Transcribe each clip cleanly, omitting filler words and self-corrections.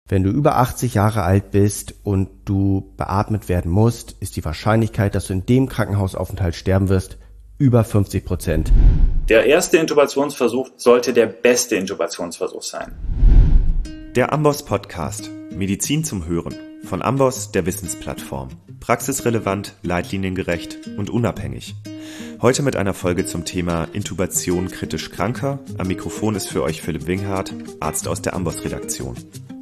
Wenn du über 80 Jahre alt bist und du beatmet werden musst, ist die Wahrscheinlichkeit, dass du in dem Krankenhausaufenthalt sterben wirst, über 50%. Der erste Intubationsversuch sollte der beste Intubationsversuch sein. Der Amboss Podcast. Medizin zum Hören. Von Amboss, der Wissensplattform. Praxisrelevant, leitliniengerecht und unabhängig. Heute mit einer Folge zum Thema Intubation kritisch Kranker. Am Mikrofon ist für euch Philipp Winghardt, Arzt aus der Amboss-Redaktion.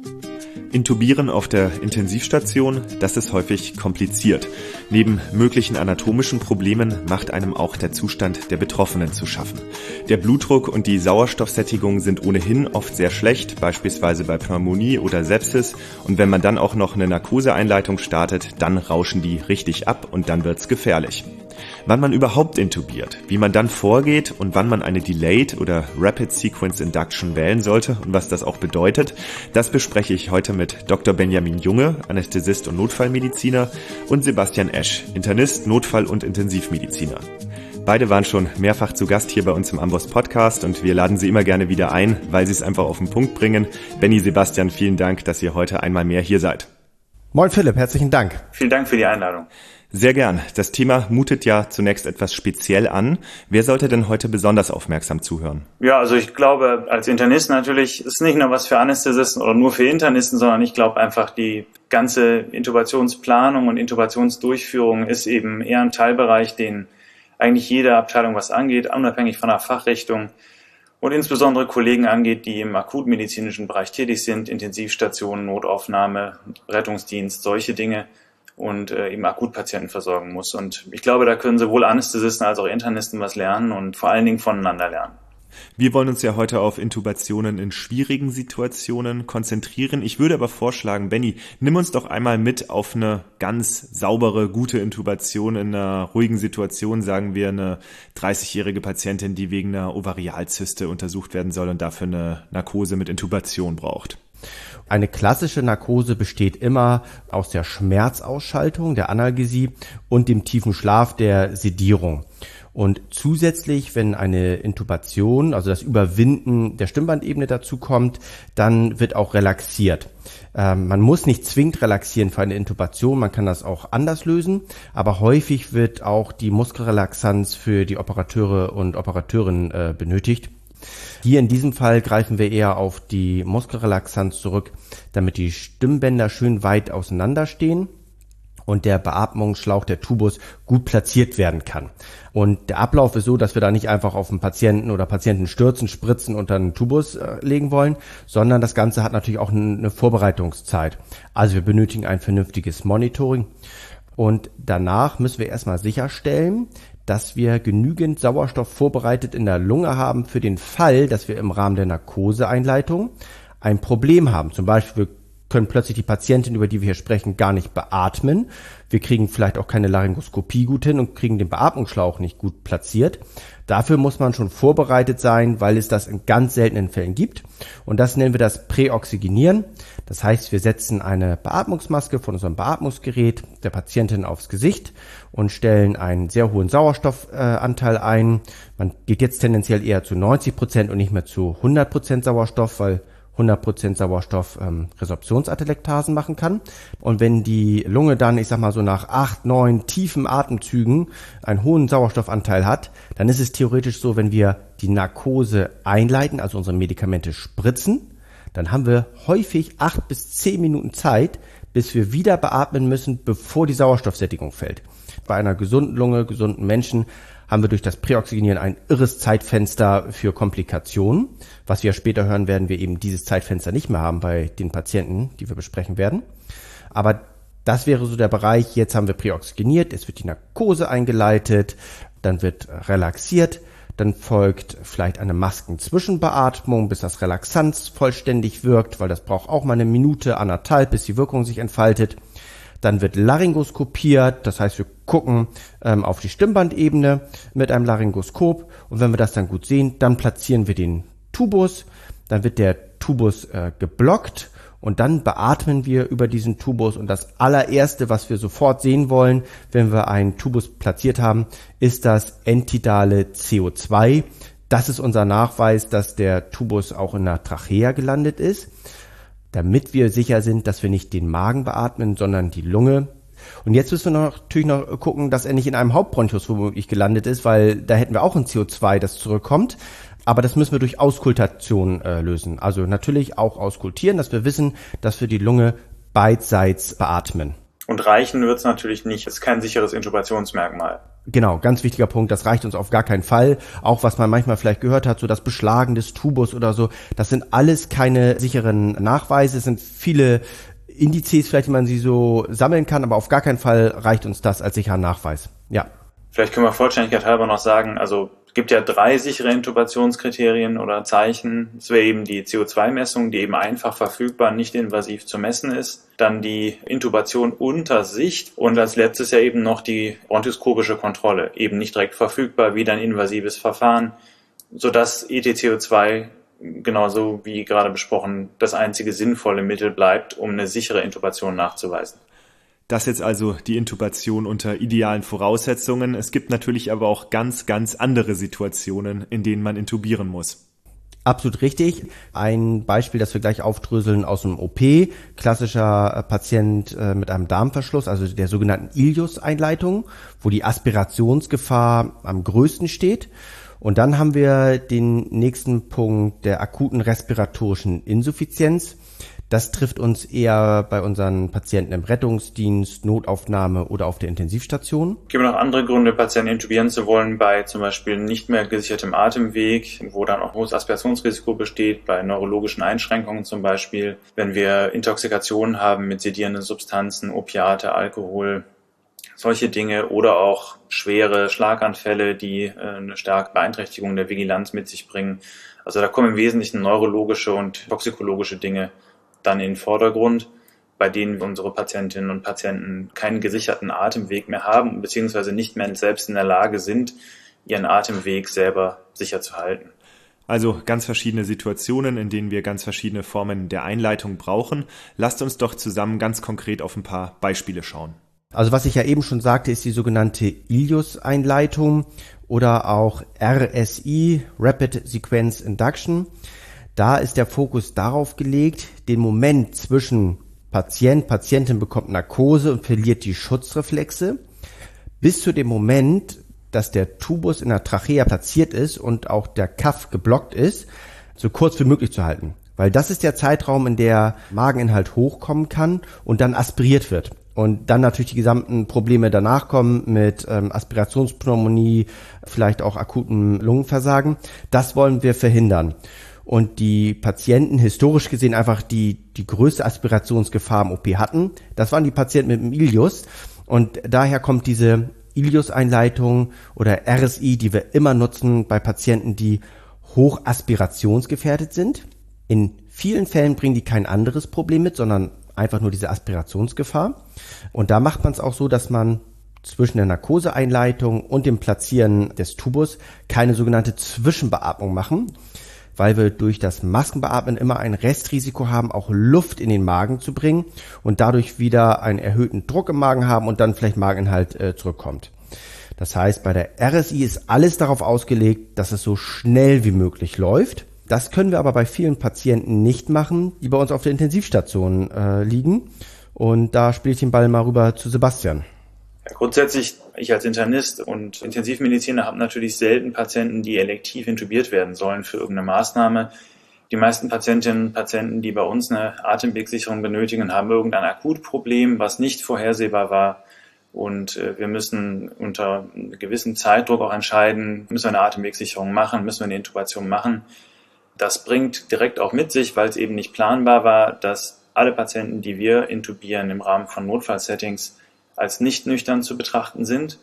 Intubieren auf der Intensivstation, das ist häufig kompliziert. Neben möglichen anatomischen Problemen macht einem auch der Zustand der Betroffenen zu schaffen. Der Blutdruck und die Sauerstoffsättigung sind ohnehin oft sehr schlecht, beispielsweise bei Pneumonie oder Sepsis. Und wenn man dann auch noch eine Narkoseeinleitung startet, dann rauschen die richtig ab und dann wird's gefährlich. Wann man überhaupt intubiert, wie man dann vorgeht und wann man eine Delayed oder Rapid Sequence Induction wählen sollte und was das auch bedeutet, das bespreche ich heute mit Dr. Benjamin Junge, Anästhesist und Notfallmediziner, und Sebastian Esch, Internist, Notfall- und Intensivmediziner. Beide waren schon mehrfach zu Gast hier bei uns im Amboss Podcast und wir laden sie immer gerne wieder ein, weil sie es einfach auf den Punkt bringen. Benny, Sebastian, vielen Dank, dass ihr heute einmal mehr hier seid. Moin Philipp, herzlichen Dank. Vielen Dank für die Einladung. Sehr gern. Das Thema mutet ja zunächst etwas speziell an. Wer sollte denn heute besonders aufmerksam zuhören? Ja, also ich glaube, als Internist natürlich ist nicht nur was für Anästhesisten oder nur für Internisten, sondern ich glaube einfach, die ganze Intubationsplanung und Intubationsdurchführung ist eben eher ein Teilbereich, den eigentlich jede Abteilung was angeht, unabhängig von der Fachrichtung und insbesondere Kollegen angeht, die im akutmedizinischen Bereich tätig sind, Intensivstationen, Notaufnahme, Rettungsdienst, solche Dinge. Und eben Akutpatienten versorgen muss. Und ich glaube, da können sowohl Anästhesisten als auch Internisten was lernen und vor allen Dingen voneinander lernen. Wir wollen uns ja heute auf Intubationen in schwierigen Situationen konzentrieren. Ich würde aber vorschlagen, Benny, nimm uns doch einmal mit auf eine ganz saubere, gute Intubation in einer ruhigen Situation, sagen wir eine 30-jährige Patientin, die wegen einer Ovarialzyste untersucht werden soll und dafür eine Narkose mit Intubation braucht. Eine klassische Narkose besteht immer aus der Schmerzausschaltung, der Analgesie und dem tiefen Schlaf, der Sedierung. Und zusätzlich, wenn eine Intubation, also das Überwinden der Stimmbandebene dazu kommt, dann wird auch relaxiert. Man muss nicht zwingend relaxieren für eine Intubation, man kann das auch anders lösen, aber häufig wird auch die Muskelrelaxanz für die Operateure und Operateurinnen benötigt. Hier in diesem Fall greifen wir eher auf die Muskelrelaxanz zurück, damit die Stimmbänder schön weit auseinander stehen und der Beatmungsschlauch, der Tubus, gut platziert werden kann. Und der Ablauf ist so, dass wir da nicht einfach auf den Patienten oder Patienten stürzen, spritzen und dann einen Tubus legen wollen, sondern das Ganze hat natürlich auch eine Vorbereitungszeit. Also wir benötigen ein vernünftiges Monitoring und danach müssen wir erstmal sicherstellen, dass wir genügend Sauerstoff vorbereitet in der Lunge haben für den Fall, dass wir im Rahmen der Narkoseeinleitung ein Problem haben. Zum Beispiel, wir können plötzlich die Patientin, über die wir hier sprechen, gar nicht beatmen. Wir kriegen vielleicht auch keine Laryngoskopie gut hin und kriegen den Beatmungsschlauch nicht gut platziert. Dafür muss man schon vorbereitet sein, weil es das in ganz seltenen Fällen gibt. Und das nennen wir das Präoxygenieren. Das heißt, wir setzen eine Beatmungsmaske von unserem Beatmungsgerät der Patientin aufs Gesicht und stellen einen sehr hohen Sauerstoffanteil ein. Man geht jetzt tendenziell eher zu 90% und nicht mehr zu 100% Sauerstoff, weil 100% Sauerstoff Resorptionsatelektasen machen kann. Und wenn die Lunge dann, ich sag mal so nach 8, 9 tiefen Atemzügen einen hohen Sauerstoffanteil hat, dann ist es theoretisch so, wenn wir die Narkose einleiten, also unsere Medikamente spritzen, dann haben wir häufig 8 bis 10 Minuten Zeit, bis wir wieder beatmen müssen, bevor die Sauerstoffsättigung fällt. Bei einer gesunden Lunge, gesunden Menschen haben wir durch das Präoxygenieren ein irres Zeitfenster für Komplikationen. Was wir später hören, werden wir eben dieses Zeitfenster nicht mehr haben bei den Patienten, die wir besprechen werden. Aber das wäre so der Bereich, jetzt haben wir präoxygeniert, es wird die Narkose eingeleitet, dann wird relaxiert, dann folgt vielleicht eine Maskenzwischenbeatmung, bis das Relaxanz vollständig wirkt, weil das braucht auch mal eine Minute, 1,5, bis die Wirkung sich entfaltet. Dann wird laryngoskopiert, das heißt, wir gucken auf die Stimmbandebene mit einem Laryngoskop und wenn wir das dann gut sehen, dann platzieren wir den Tubus, dann wird der Tubus geblockt und dann beatmen wir über diesen Tubus und das allererste, was wir sofort sehen wollen, wenn wir einen Tubus platziert haben, ist das entidale CO2. Das ist unser Nachweis, dass der Tubus auch in der Trachea gelandet ist. damit wir sicher sind, dass wir nicht den Magen beatmen, sondern die Lunge. Und jetzt müssen wir natürlich noch gucken, dass er nicht in einem Hauptbronchus womöglich gelandet ist, weil da hätten wir auch ein CO2, das zurückkommt. Aber das müssen wir durch Auskultation lösen. Also natürlich auch auskultieren, dass wir wissen, dass wir die Lunge beidseits beatmen. Und reichen wird es natürlich nicht. Das ist kein sicheres Intubationsmerkmal. Genau, ganz wichtiger Punkt. Das reicht uns auf gar keinen Fall. Auch was man manchmal vielleicht gehört hat, so das Beschlagen des Tubus oder so. Das sind alles keine sicheren Nachweise. Es sind viele Indizes vielleicht, wie man sie so sammeln kann, aber auf gar keinen Fall reicht uns das als sicherer Nachweis. Ja. Vielleicht können wir Vollständigkeit halber noch sagen, also es gibt ja 3 sichere Intubationskriterien oder Zeichen. Es wäre eben die CO2-Messung, die eben einfach verfügbar, nicht invasiv zu messen ist. Dann die Intubation unter Sicht und als letztes ja eben noch die bronchoskopische Kontrolle, eben nicht direkt verfügbar, wieder ein invasives Verfahren, sodass ETCO2 genauso wie gerade besprochen das einzige sinnvolle Mittel bleibt, um eine sichere Intubation nachzuweisen. Das jetzt also die Intubation unter idealen Voraussetzungen. Es gibt natürlich aber auch ganz, ganz andere Situationen, in denen man intubieren muss. Absolut richtig. Ein Beispiel, das wir gleich aufdröseln aus dem OP. Klassischer Patient mit einem Darmverschluss, also der sogenannten Ilius-Einleitung, wo die Aspirationsgefahr am größten steht. Und dann haben wir den nächsten Punkt der akuten respiratorischen Insuffizienz. Das trifft uns eher bei unseren Patienten im Rettungsdienst, Notaufnahme oder auf der Intensivstation. Es gibt noch andere Gründe, Patienten intubieren zu wollen, bei zum Beispiel nicht mehr gesichertem Atemweg, wo dann auch hohes Aspirationsrisiko besteht, bei neurologischen Einschränkungen zum Beispiel, wenn wir Intoxikationen haben mit sedierenden Substanzen, Opiate, Alkohol, solche Dinge oder auch schwere Schlaganfälle, die eine starke Beeinträchtigung der Vigilanz mit sich bringen. Also da kommen im Wesentlichen neurologische und toxikologische Dinge dann in den Vordergrund, bei denen unsere Patientinnen und Patienten keinen gesicherten Atemweg mehr haben, beziehungsweise nicht mehr selbst in der Lage sind, ihren Atemweg selber sicher zu halten. Also ganz verschiedene Situationen, in denen wir ganz verschiedene Formen der Einleitung brauchen. Lasst uns doch zusammen ganz konkret auf ein paar Beispiele schauen. Also was ich ja eben schon sagte, ist die sogenannte Ilius-Einleitung oder auch RSI, Rapid Sequence Induction. Da ist der Fokus darauf gelegt, den Moment zwischen Patientin bekommt Narkose und verliert die Schutzreflexe, bis zu dem Moment, dass der Tubus in der Trachea platziert ist und auch der Kaff geblockt ist, so kurz wie möglich zu halten. Weil das ist der Zeitraum, in der Mageninhalt hochkommen kann und dann aspiriert wird. Und dann natürlich die gesamten Probleme danach kommen mit Aspirationspneumonie, vielleicht auch akutem Lungenversagen. Das wollen wir verhindern. Und die Patienten historisch gesehen einfach die größte Aspirationsgefahr im OP hatten. Das waren die Patienten mit dem Ilius. Und daher kommt diese Ilius-Einleitung oder RSI, die wir immer nutzen bei Patienten, die hoch aspirationsgefährdet sind. In vielen Fällen bringen die kein anderes Problem mit, sondern einfach nur diese Aspirationsgefahr. Und da macht man es auch so, dass man zwischen der Narkoseeinleitung und dem Platzieren des Tubus keine sogenannte Zwischenbeatmung machen, weil wir durch das Maskenbeatmen immer ein Restrisiko haben, auch Luft in den Magen zu bringen und dadurch wieder einen erhöhten Druck im Magen haben und dann vielleicht Mageninhalt zurückkommt. Das heißt, bei der RSI ist alles darauf ausgelegt, dass es so schnell wie möglich läuft. Das können wir aber bei vielen Patienten nicht machen, die bei uns auf der Intensivstation liegen. Und da spiele ich den Ball mal rüber zu Sebastian. Ja, grundsätzlich, ich als Internist und Intensivmediziner habe natürlich selten Patienten, die elektiv intubiert werden sollen für irgendeine Maßnahme. Die meisten Patientinnen und Patienten, die bei uns eine Atemwegsicherung benötigen, haben irgendein Akutproblem, was nicht vorhersehbar war. Und wir müssen unter einem gewissen Zeitdruck auch entscheiden, müssen wir eine Atemwegsicherung machen, müssen wir eine Intubation machen. Das bringt direkt auch mit sich, weil es eben nicht planbar war, dass alle Patienten, die wir intubieren im Rahmen von Notfallsettings, als nicht nüchtern zu betrachten sind.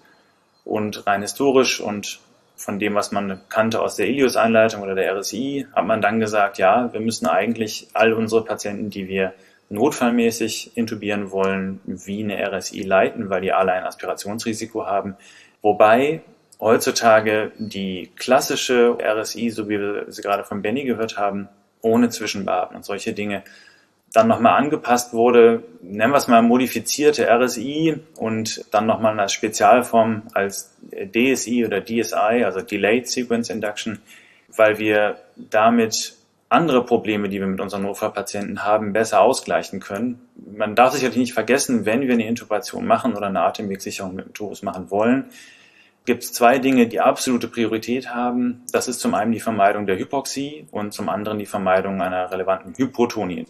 Und rein historisch und von dem, was man kannte aus der Ilius-Einleitung oder der RSI, hat man dann gesagt, ja, wir müssen eigentlich all unsere Patienten, die wir notfallmäßig intubieren wollen, wie eine RSI leiten, weil die alle ein Aspirationsrisiko haben. Wobei heutzutage die klassische RSI, so wie wir sie gerade von Benny gehört haben, ohne Zwischenbeatmen und solche Dinge, dann nochmal angepasst wurde, nennen wir es mal modifizierte RSI und dann nochmal als Spezialform als DSI oder DSI, also Delayed Sequence Induction, weil wir damit andere Probleme, die wir mit unseren Notfallpatienten haben, besser ausgleichen können. Man darf sicherlich nicht vergessen, wenn wir eine Intubation machen oder eine Atemwegssicherung mit dem Tubus machen wollen, gibt es 2 Dinge, die absolute Priorität haben. Das ist zum einen die Vermeidung der Hypoxie und zum anderen die Vermeidung einer relevanten Hypotonie.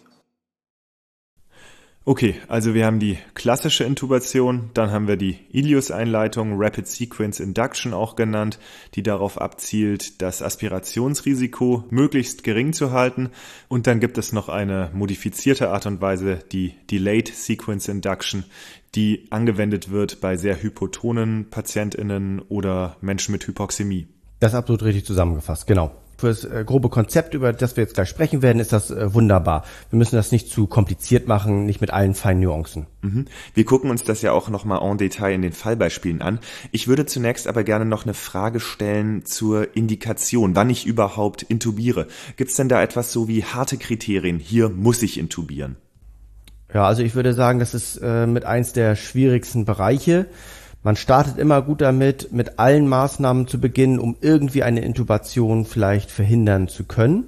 Okay, also wir haben die klassische Intubation, dann haben wir die Ilius-Einleitung, Rapid Sequence Induction auch genannt, die darauf abzielt, das Aspirationsrisiko möglichst gering zu halten. Und dann gibt es noch eine modifizierte Art und Weise, die Delayed Sequence Induction, die angewendet wird bei sehr hypotonen PatientInnen oder Menschen mit Hypoxämie. Das ist absolut richtig zusammengefasst, genau. Für das grobe Konzept, über das wir jetzt gleich sprechen werden, ist das wunderbar. Wir müssen das nicht zu kompliziert machen, nicht mit allen feinen Nuancen. Wir gucken uns das ja auch nochmal en Detail in den Fallbeispielen an. Ich würde zunächst aber gerne noch eine Frage stellen zur Indikation, wann ich überhaupt intubiere. Gibt es denn da etwas so wie harte Kriterien? Hier muss ich intubieren. Ja, also ich würde sagen, das ist mit eins der schwierigsten Bereiche. Man startet immer gut damit, mit allen Maßnahmen zu beginnen, um irgendwie eine Intubation vielleicht verhindern zu können.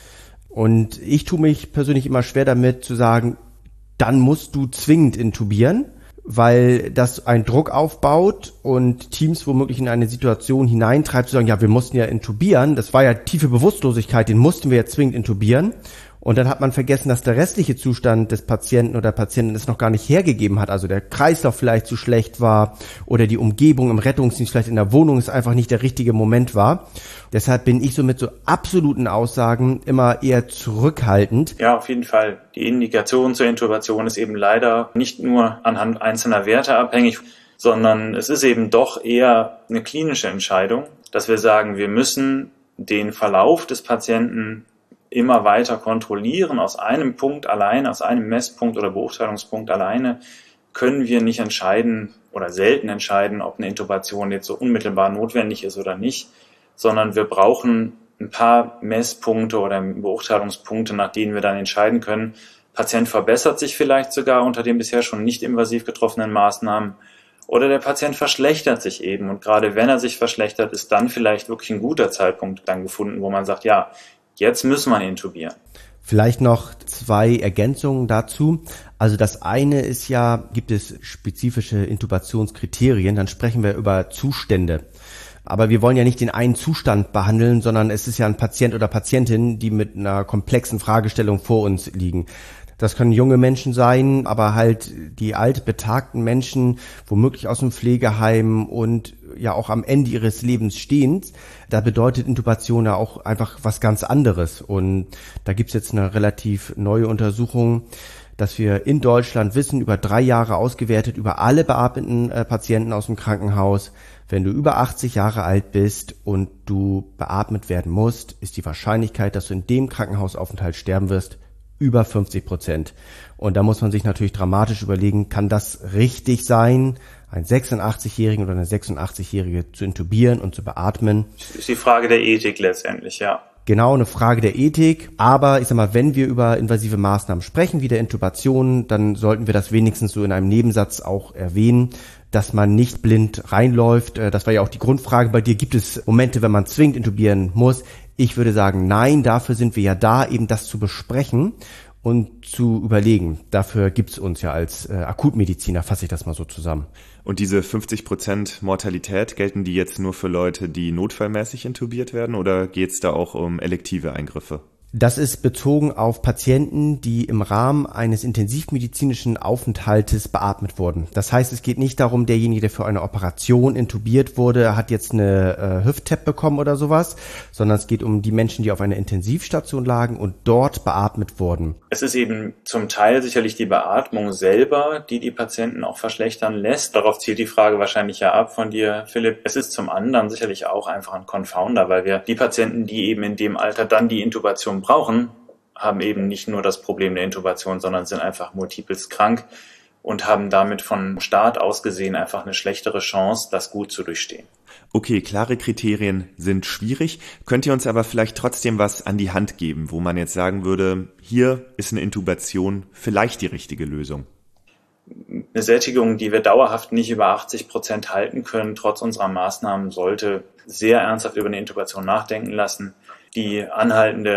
Und ich tue mich persönlich immer schwer damit zu sagen, dann musst du zwingend intubieren, weil das einen Druck aufbaut und Teams womöglich in eine Situation hineintreibt, zu sagen, ja, wir mussten ja intubieren, das war ja tiefe Bewusstlosigkeit, den mussten wir ja zwingend intubieren. Und dann hat man vergessen, dass der restliche Zustand des Patienten oder Patientin es noch gar nicht hergegeben hat. Also der Kreislauf vielleicht zu schlecht war oder die Umgebung im Rettungsdienst vielleicht in der Wohnung es einfach nicht der richtige Moment war. Deshalb bin ich so mit so absoluten Aussagen immer eher zurückhaltend. Ja, auf jeden Fall. Die Indikation zur Intubation ist eben leider nicht nur anhand einzelner Werte abhängig, sondern es ist eben doch eher eine klinische Entscheidung, dass wir sagen, wir müssen den Verlauf des Patienten immer weiter kontrollieren. Aus einem Punkt alleine, aus einem Messpunkt oder Beurteilungspunkt alleine können wir nicht entscheiden oder selten entscheiden, ob eine Intubation jetzt so unmittelbar notwendig ist oder nicht, sondern wir brauchen ein paar Messpunkte oder Beurteilungspunkte, nach denen wir dann entscheiden können, Patient verbessert sich vielleicht sogar unter den bisher schon nicht invasiv getroffenen Maßnahmen oder der Patient verschlechtert sich eben. Und gerade wenn er sich verschlechtert, ist dann vielleicht wirklich ein guter Zeitpunkt dann gefunden, wo man sagt, ja, jetzt müssen wir intubieren. Vielleicht noch 2 Ergänzungen dazu. Also das eine ist ja, gibt es spezifische Intubationskriterien, dann sprechen wir über Zustände. Aber wir wollen ja nicht den einen Zustand behandeln, sondern es ist ja ein Patient oder Patientin, die mit einer komplexen Fragestellung vor uns liegen. Das können junge Menschen sein, aber halt die altbetagten Menschen, womöglich aus dem Pflegeheim und ja auch am Ende ihres Lebens stehend. Da bedeutet Intubation ja auch einfach was ganz anderes. Und da gibt's jetzt eine relativ neue Untersuchung, dass wir in Deutschland wissen, über 3 Jahre ausgewertet, über alle beatmeten Patienten aus dem Krankenhaus, wenn du über 80 Jahre alt bist und du beatmet werden musst, ist die Wahrscheinlichkeit, dass du in dem Krankenhausaufenthalt sterben wirst, über 50%. Und da muss man sich natürlich dramatisch überlegen, kann das richtig sein, einen 86-Jährigen oder eine 86-Jährige zu intubieren und zu beatmen? Das ist die Frage der Ethik letztendlich, ja. Genau, eine Frage der Ethik. Aber ich sag mal, wenn wir über invasive Maßnahmen sprechen, wie der Intubation, dann sollten wir das wenigstens so in einem Nebensatz auch erwähnen, dass man nicht blind reinläuft. Das war ja auch die Grundfrage bei dir. Gibt es Momente, wenn man zwingend intubieren muss? Ich würde sagen, nein, dafür sind wir ja da, eben das zu besprechen und zu überlegen. Dafür gibt's uns ja als Akutmediziner, fasse ich das mal so zusammen. Und diese 50% Mortalität, gelten die jetzt nur für Leute, die notfallmäßig intubiert werden, oder geht's da auch um elektive Eingriffe? Das ist bezogen auf Patienten, die im Rahmen eines intensivmedizinischen Aufenthaltes beatmet wurden. Das heißt, es geht nicht darum, derjenige, der für eine Operation intubiert wurde, hat jetzt eine Hüft-TAP bekommen oder sowas, sondern es geht um die Menschen, die auf einer Intensivstation lagen und dort beatmet wurden. Es ist eben zum Teil sicherlich die Beatmung selber, die die Patienten auch verschlechtern lässt. Darauf zielt die Frage wahrscheinlich ja ab von dir, Philipp. Es ist zum anderen sicherlich auch einfach ein Confounder, weil wir die Patienten, die eben in dem Alter dann die Intubation brauchen, haben eben nicht nur das Problem der Intubation, sondern sind einfach multiples krank und haben damit von Start aus gesehen einfach eine schlechtere Chance, das gut zu durchstehen. Okay, klare Kriterien sind schwierig. Könnt ihr uns aber vielleicht trotzdem was an die Hand geben, wo man jetzt sagen würde, hier ist eine Intubation vielleicht die richtige Lösung? Eine Sättigung, die wir dauerhaft nicht über 80% halten können, trotz unserer Maßnahmen, sollte sehr ernsthaft über eine Intubation nachdenken lassen. Die anhaltende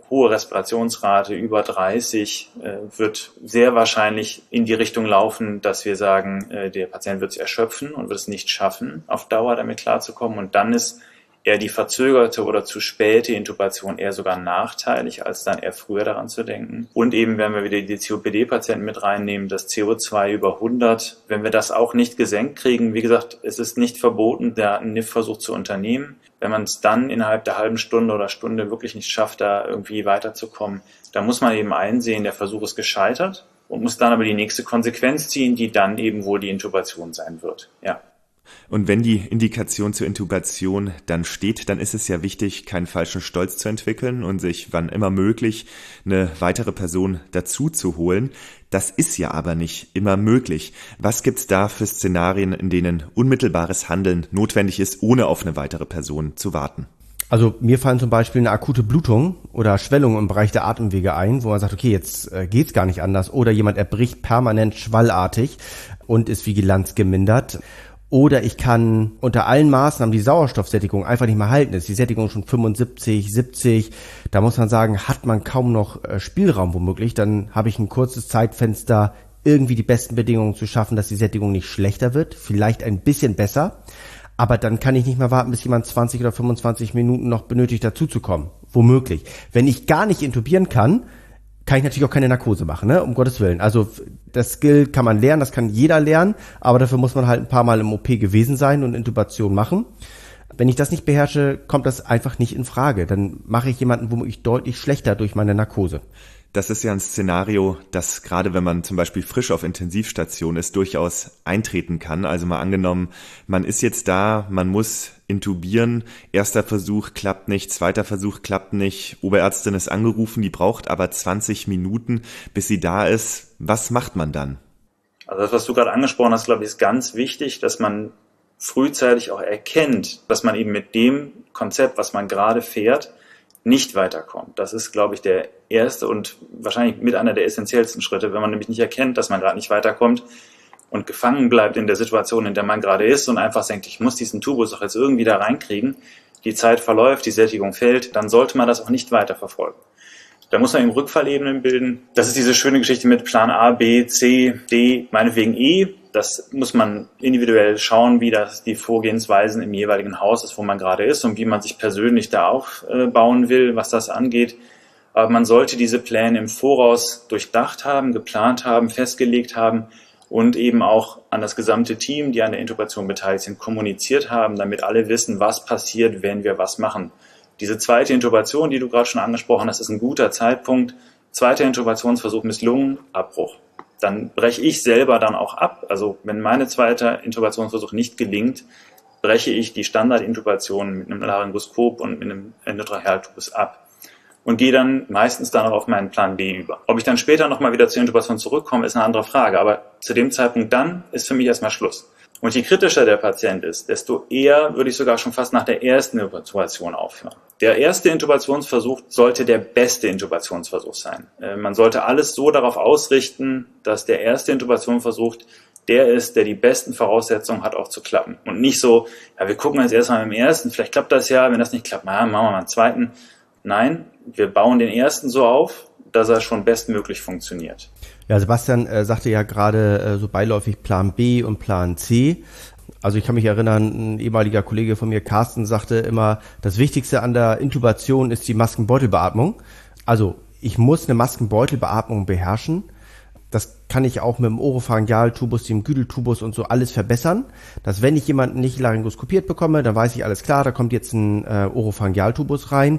hohe Respirationsrate über 30 wird sehr wahrscheinlich in die Richtung laufen, dass wir sagen, der Patient wird sich erschöpfen und wird es nicht schaffen, auf Dauer damit klarzukommen. Und dann ist eher die verzögerte oder zu späte Intubation eher sogar nachteilig, als dann eher früher daran zu denken. Und eben, wenn wir wieder die COPD-Patienten mit reinnehmen, das CO2 über 100, wenn wir das auch nicht gesenkt kriegen, wie gesagt, es ist nicht verboten, da einen NIF-Versuch zu unternehmen. Wenn man es dann innerhalb der halben Stunde oder Stunde wirklich nicht schafft, da irgendwie weiterzukommen, dann muss man eben einsehen, der Versuch ist gescheitert und muss dann aber die nächste Konsequenz ziehen, die dann eben wohl die Intubation sein wird. Ja. Und wenn die Indikation zur Intubation dann steht, dann ist es ja wichtig, keinen falschen Stolz zu entwickeln und sich wann immer möglich eine weitere Person dazu zu holen. Das ist ja aber nicht immer möglich. Was gibt's da für Szenarien, in denen unmittelbares Handeln notwendig ist, ohne auf eine weitere Person zu warten? Also mir fallen zum Beispiel eine akute Blutung oder Schwellung im Bereich der Atemwege ein, wo man sagt, okay, jetzt geht's gar nicht anders. Oder jemand erbricht permanent schwallartig und ist Vigilanz gemindert. Oder ich kann unter allen Maßnahmen die Sauerstoffsättigung einfach nicht mehr halten. Ist die Sättigung schon 75, 70, da muss man sagen, hat man kaum noch Spielraum womöglich. Dann habe ich ein kurzes Zeitfenster, irgendwie die besten Bedingungen zu schaffen, dass die Sättigung nicht schlechter wird, vielleicht ein bisschen besser. Aber dann kann ich nicht mehr warten, bis jemand 20 oder 25 Minuten noch benötigt, dazuzukommen. Womöglich. Wenn ich gar nicht intubieren kann ich natürlich auch keine Narkose machen, ne? Um Gottes Willen. Also das Skill kann man lernen, das kann jeder lernen, aber dafür muss man halt ein paar Mal im OP gewesen sein und Intubation machen. Wenn ich das nicht beherrsche, kommt das einfach nicht in Frage. Dann mache ich jemanden womöglich deutlich schlechter durch meine Narkose. Das ist ja ein Szenario, das gerade wenn man zum Beispiel frisch auf Intensivstation ist, durchaus eintreten kann. Also mal angenommen, man ist jetzt da, man muss intubieren, erster Versuch klappt nicht, zweiter Versuch klappt nicht, Oberärztin ist angerufen, die braucht aber 20 Minuten, bis sie da ist. Was macht man dann? Also das, was du gerade angesprochen hast, glaube ich, ist ganz wichtig, dass man frühzeitig auch erkennt, dass man eben mit dem Konzept, was man gerade fährt, nicht weiterkommt. Das ist, glaube ich, der erste und wahrscheinlich mit einer der essentiellsten Schritte, wenn man nämlich nicht erkennt, dass man gerade nicht weiterkommt und gefangen bleibt in der Situation, in der man gerade ist und einfach denkt, ich muss diesen Tubus doch jetzt irgendwie da reinkriegen, die Zeit verläuft, die Sättigung fällt, dann sollte man das auch nicht weiterverfolgen. Da muss man eben Rückfallebenen bilden. Das ist diese schöne Geschichte mit Plan A, B, C, D, meinetwegen E. Das muss man individuell schauen, wie das die Vorgehensweisen im jeweiligen Haus ist, wo man gerade ist und wie man sich persönlich da aufbauen will, was das angeht. Aber man sollte diese Pläne im Voraus durchdacht haben, geplant haben, festgelegt haben und eben auch an das gesamte Team, die an der Intubation beteiligt sind, kommuniziert haben, damit alle wissen, was passiert, wenn wir was machen. Diese zweite Intubation, die du gerade schon angesprochen hast, ist ein guter Zeitpunkt. Zweiter Intubationsversuch misslungen, Abbruch. Dann breche ich selber dann auch ab. Also wenn meine zweite Intubationsversuch nicht gelingt, breche ich die Standardintubation mit einem Laryngoskop und mit einem Endotrachealtubus ab und gehe dann meistens dann auch auf meinen Plan B über. Ob ich dann später nochmal wieder zur Intubation zurückkomme, ist eine andere Frage. Aber zu dem Zeitpunkt dann ist für mich erstmal Schluss. Und je kritischer der Patient ist, desto eher würde ich sogar schon fast nach der ersten Intubation aufhören. Der erste Intubationsversuch sollte der beste Intubationsversuch sein. Man sollte alles so darauf ausrichten, dass der erste Intubationsversuch der ist, der die besten Voraussetzungen hat, auch zu klappen. Und nicht so, ja, wir gucken jetzt erstmal im ersten, vielleicht klappt das ja, wenn das nicht klappt, machen wir mal einen zweiten. Nein, wir bauen den ersten so auf, dass er schon bestmöglich funktioniert. Ja, Sebastian sagte ja gerade so beiläufig Plan B und Plan C. Also ich kann mich erinnern, ein ehemaliger Kollege von mir, Carsten, sagte immer, das Wichtigste an der Intubation ist die Maskenbeutelbeatmung. Also ich muss eine Maskenbeutelbeatmung beherrschen. Das kann ich auch mit dem Oropharyngealtubus, dem Güdeltubus und so alles verbessern. Dass wenn ich jemanden nicht laryngoskopiert bekomme, dann weiß ich alles klar, da kommt jetzt ein Oropharyngealtubus rein,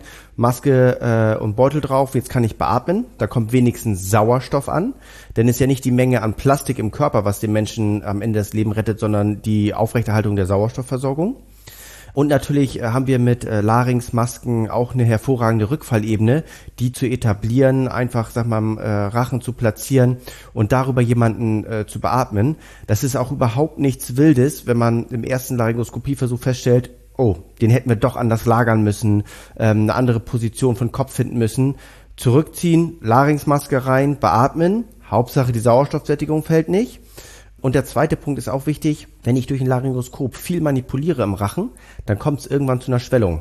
Maske und Beutel drauf, jetzt kann ich beatmen. Da kommt wenigstens Sauerstoff an, denn es ist ja nicht die Menge an Plastik im Körper, was den Menschen am Ende das Leben rettet, sondern die Aufrechterhaltung der Sauerstoffversorgung. Und natürlich haben wir mit Larynxmasken auch eine hervorragende Rückfallebene, die zu etablieren, einfach, Rachen zu platzieren und darüber jemanden zu beatmen. Das ist auch überhaupt nichts Wildes, wenn man im ersten Laryngoskopieversuch feststellt, oh, den hätten wir doch anders lagern müssen, eine andere Position von Kopf finden müssen. Zurückziehen, Larynxmaske rein, beatmen, Hauptsache die Sauerstoffsättigung fällt nicht. Und der zweite Punkt ist auch wichtig, wenn ich durch ein Laryngoskop viel manipuliere im Rachen, dann kommt es irgendwann zu einer Schwellung.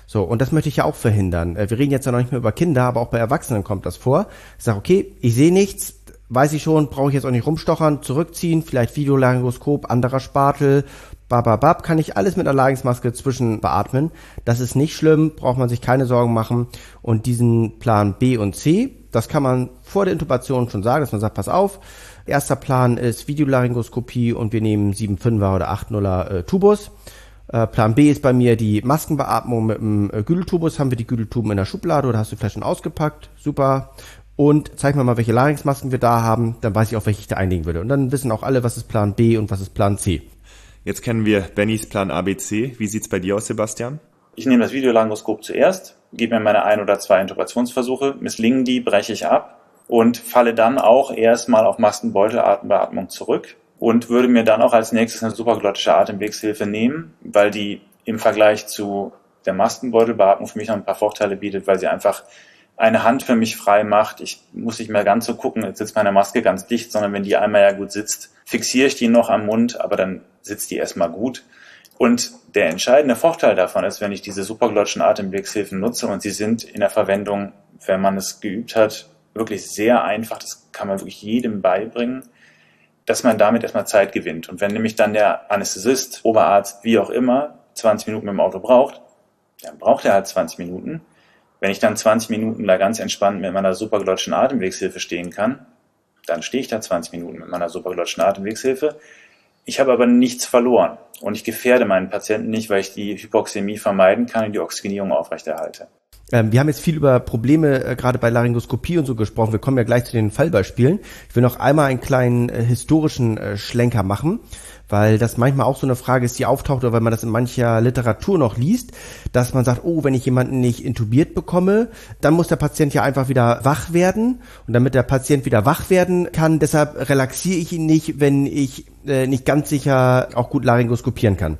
So, und das möchte ich ja auch verhindern. Wir reden jetzt ja noch nicht mehr über Kinder, aber auch bei Erwachsenen kommt das vor. Ich sage, okay, ich sehe nichts, weiß ich schon, brauche ich jetzt auch nicht rumstochern, zurückziehen, vielleicht Videolaryngoskop, anderer Spatel, bababab, kann ich alles mit einer Larynxmaske zwischen beatmen. Das ist nicht schlimm, braucht man sich keine Sorgen machen. Und diesen Plan B und C, das kann man vor der Intubation schon sagen, dass man sagt, pass auf, erster Plan ist Videolaryngoskopie und wir nehmen 7,5er oder 8,0er Tubus. Plan B ist bei mir die Maskenbeatmung mit dem Güdeltubus. Haben wir die Güdeltuben in der Schublade oder hast du vielleicht schon ausgepackt? Super. Und zeig mir mal, welche Larynxmasken wir da haben. Dann weiß ich auch, welche ich da einlegen würde. Und dann wissen auch alle, was ist Plan B und was ist Plan C. Jetzt kennen wir Bennys Plan ABC. Wie sieht's bei dir aus, Sebastian? Ich nehme das Videolaryngoskop zuerst, gebe mir meine 1 oder 2 Intubationsversuche, misslingen die, breche ich ab und falle dann auch erstmal auf Maskenbeutelatmbeatmung zurück. Und würde mir dann auch als nächstes eine supraglottische Atemwegshilfe nehmen, weil die im Vergleich zu der Maskenbeutelbeatmung für mich noch ein paar Vorteile bietet, weil sie einfach eine Hand für mich frei macht. Ich muss nicht mehr ganz so gucken, jetzt sitzt meine Maske ganz dicht, sondern wenn die einmal ja gut sitzt, fixiere ich die noch am Mund, aber dann sitzt die erstmal gut. Und der entscheidende Vorteil davon ist, wenn ich diese supraglottischen Atemwegshilfen nutze und sie sind in der Verwendung, wenn man es geübt hat, wirklich sehr einfach, das kann man wirklich jedem beibringen, dass man damit erstmal Zeit gewinnt. Und wenn nämlich dann der Anästhesist, Oberarzt, wie auch immer, 20 Minuten mit dem Auto braucht, dann braucht er halt 20 Minuten. Wenn ich dann 20 Minuten da ganz entspannt mit meiner supraglottischen Atemwegshilfe stehen kann, dann stehe ich da 20 Minuten mit meiner supraglottischen Atemwegshilfe. Ich habe aber nichts verloren und ich gefährde meinen Patienten nicht, weil ich die Hypoxämie vermeiden kann und die Oxygenierung aufrechterhalte. Wir haben jetzt viel über Probleme gerade bei Laryngoskopie und so gesprochen. Wir kommen ja gleich zu den Fallbeispielen. Ich will noch einmal einen kleinen historischen Schlenker machen, weil das manchmal auch so eine Frage ist, die auftaucht, oder weil man das in mancher Literatur noch liest, dass man sagt, oh, wenn ich jemanden nicht intubiert bekomme, dann muss der Patient ja einfach wieder wach werden. Und damit der Patient wieder wach werden kann, deshalb relaxiere ich ihn nicht, wenn ich nicht ganz sicher auch gut laryngoskopieren kann.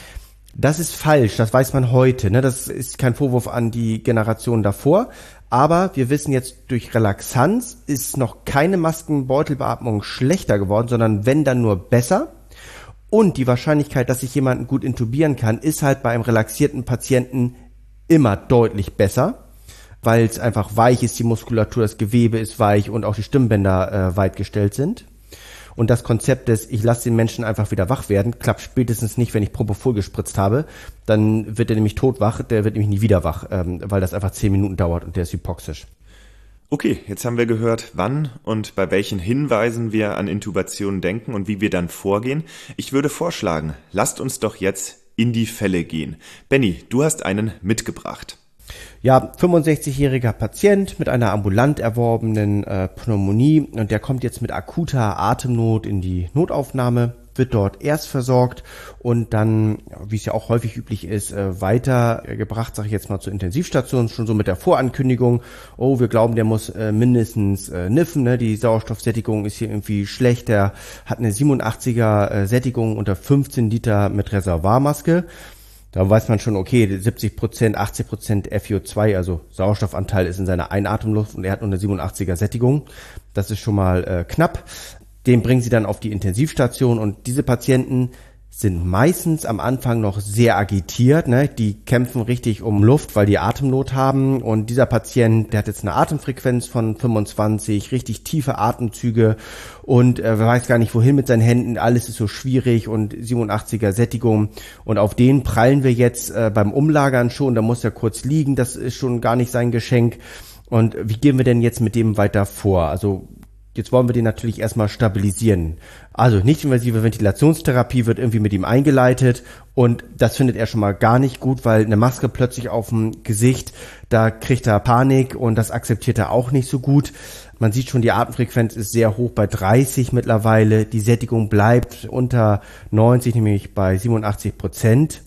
Das ist falsch, das weiß man heute, ne? Das ist kein Vorwurf an die Generation davor, aber wir wissen jetzt, durch Relaxanz ist noch keine Maskenbeutelbeatmung schlechter geworden, sondern wenn, dann nur besser. Und die Wahrscheinlichkeit, dass ich jemanden gut intubieren kann, ist halt bei einem relaxierten Patienten immer deutlich besser, weil es einfach weich ist, die Muskulatur, das Gewebe ist weich und auch die Stimmbänder weit gestellt sind. Und das Konzept des, ich lasse den Menschen einfach wieder wach werden, klappt spätestens nicht, wenn ich Propofol gespritzt habe. Dann wird er nämlich totwach, der wird nämlich nie wieder wach, weil das einfach 10 Minuten dauert und der ist hypoxisch. Okay, jetzt haben wir gehört, wann und bei welchen Hinweisen wir an Intubationen denken und wie wir dann vorgehen. Ich würde vorschlagen, lasst uns doch jetzt in die Fälle gehen. Benny, du hast einen mitgebracht. Ja, 65-jähriger Patient mit einer ambulant erworbenen Pneumonie und der kommt jetzt mit akuter Atemnot in die Notaufnahme, wird dort erst versorgt und dann, wie es ja auch häufig üblich ist, weitergebracht, sage ich jetzt mal, zur Intensivstation, schon so mit der Vorankündigung, oh, wir glauben, der muss mindestens niffen, ne? Die Sauerstoffsättigung ist hier irgendwie schlecht, der hat eine 87er Sättigung unter 15 Liter mit Reservoirmaske. Da weiß man schon, okay, 70%, 80% FiO2, also Sauerstoffanteil ist in seiner Einatemluft und er hat nur eine 87er Sättigung. Das ist schon mal knapp. Den bringen sie dann auf die Intensivstation und diese Patienten sind meistens am Anfang noch sehr agitiert, ne? Die kämpfen richtig um Luft, weil die Atemnot haben und dieser Patient, der hat jetzt eine Atemfrequenz von 25, richtig tiefe Atemzüge und weiß gar nicht wohin mit seinen Händen, alles ist so schwierig und 87er Sättigung und auf den prallen wir jetzt beim Umlagern schon, da muss er kurz liegen, das ist schon gar nicht sein Geschenk und wie gehen wir denn jetzt mit dem weiter vor? Also jetzt wollen wir den natürlich erstmal stabilisieren. Also nicht-invasive Ventilationstherapie wird irgendwie mit ihm eingeleitet und das findet er schon mal gar nicht gut, weil eine Maske plötzlich auf dem Gesicht, da kriegt er Panik und das akzeptiert er auch nicht so gut. Man sieht schon, die Atemfrequenz ist sehr hoch bei 30 mittlerweile. Die Sättigung bleibt unter 90, nämlich bei 87%.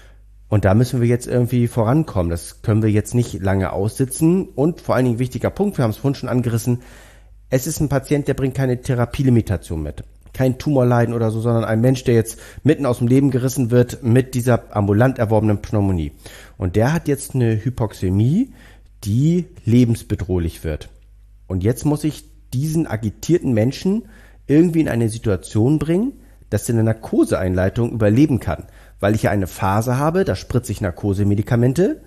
Und da müssen wir jetzt irgendwie vorankommen. Das können wir jetzt nicht lange aussitzen. Und vor allen Dingen wichtiger Punkt, wir haben es vorhin schon angerissen, es ist ein Patient, der bringt keine Therapielimitation mit. Kein Tumorleiden oder so, sondern ein Mensch, der jetzt mitten aus dem Leben gerissen wird mit dieser ambulant erworbenen Pneumonie. Und der hat jetzt eine Hypoxämie, die lebensbedrohlich wird. Und jetzt muss ich diesen agitierten Menschen irgendwie in eine Situation bringen, dass er eine Narkoseeinleitung überleben kann. Weil ich ja eine Phase habe, da spritze ich Narkosemedikamente,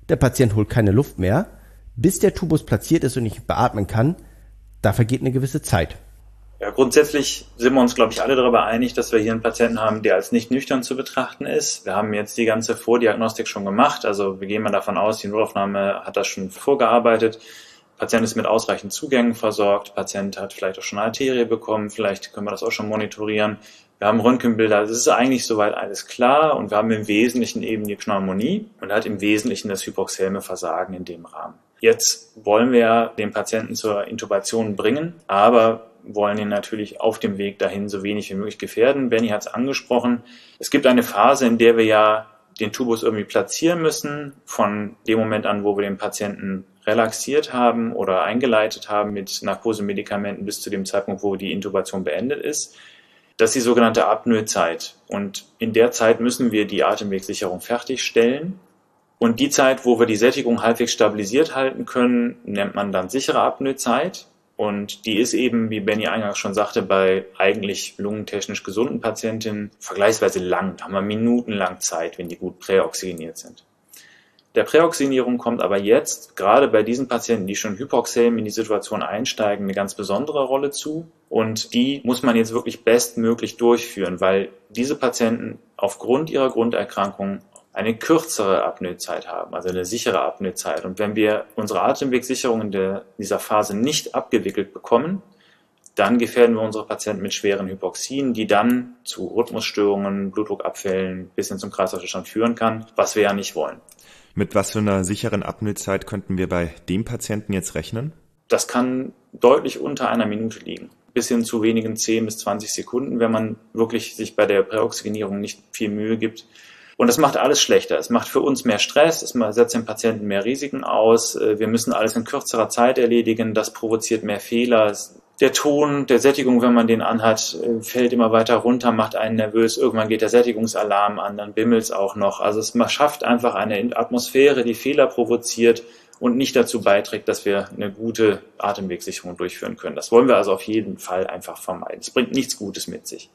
der Patient holt keine Luft mehr, bis der Tubus platziert ist und ich beatmen kann, da vergeht eine gewisse Zeit. Ja, grundsätzlich sind wir uns, glaube ich, alle darüber einig, dass wir hier einen Patienten haben, der als nicht nüchtern zu betrachten ist. Wir haben jetzt die ganze Vordiagnostik schon gemacht. Also wir gehen mal davon aus, die Notaufnahme hat das schon vorgearbeitet. Der Patient ist mit ausreichend Zugängen versorgt. Der Patient hat vielleicht auch schon eine Arterie bekommen. Vielleicht können wir das auch schon monitorieren. Wir haben Röntgenbilder. Es ist eigentlich soweit alles klar. Und wir haben im Wesentlichen eben die Pneumonie und hat im Wesentlichen das hypoxäme Versagen in dem Rahmen. Jetzt wollen wir den Patienten zur Intubation bringen, aber wollen ihn natürlich auf dem Weg dahin so wenig wie möglich gefährden. Benny hat es angesprochen. Es gibt eine Phase, in der wir ja den Tubus irgendwie platzieren müssen, von dem Moment an, wo wir den Patienten relaxiert haben oder eingeleitet haben mit Narkosemedikamenten bis zu dem Zeitpunkt, wo die Intubation beendet ist. Das ist die sogenannte Apnoezeit. Und in der Zeit müssen wir die Atemwegssicherung fertigstellen. Und die Zeit, wo wir die Sättigung halbwegs stabilisiert halten können, nennt man dann sichere Apnoezeit. Und die ist eben, wie Benny eingangs schon sagte, bei eigentlich lungentechnisch gesunden Patientinnen vergleichsweise lang. Da haben wir minutenlang Zeit, wenn die gut präoxygeniert sind. Der Präoxygenierung kommt aber jetzt, gerade bei diesen Patienten, die schon hypoxäm in die Situation einsteigen, eine ganz besondere Rolle zu. Und die muss man jetzt wirklich bestmöglich durchführen, weil diese Patienten aufgrund ihrer Grunderkrankung eine kürzere Apnoezeit haben, also eine sichere Apnoezeit. Und wenn wir unsere Atemwegssicherung in dieser Phase nicht abgewickelt bekommen, dann gefährden wir unsere Patienten mit schweren Hypoxien, die dann zu Rhythmusstörungen, Blutdruckabfällen bis hin zum Kreislaufstillstand führen kann, was wir ja nicht wollen. Mit was für einer sicheren Apnoezeit könnten wir bei dem Patienten jetzt rechnen? Das kann deutlich unter einer Minute liegen, bis hin zu wenigen 10 bis 20 Sekunden, wenn man wirklich sich bei der Präoxygenierung nicht viel Mühe gibt. Und das macht alles schlechter. Es macht für uns mehr Stress, es setzt den Patienten mehr Risiken aus. Wir müssen alles in kürzerer Zeit erledigen, das provoziert mehr Fehler. Der Ton der Sättigung, wenn man den anhat, fällt immer weiter runter, macht einen nervös. Irgendwann geht der Sättigungsalarm an, dann bimmelt es auch noch. Also es schafft einfach eine Atmosphäre, die Fehler provoziert und nicht dazu beiträgt, dass wir eine gute Atemwegssicherung durchführen können. Das wollen wir also auf jeden Fall einfach vermeiden. Es bringt nichts Gutes mit sich.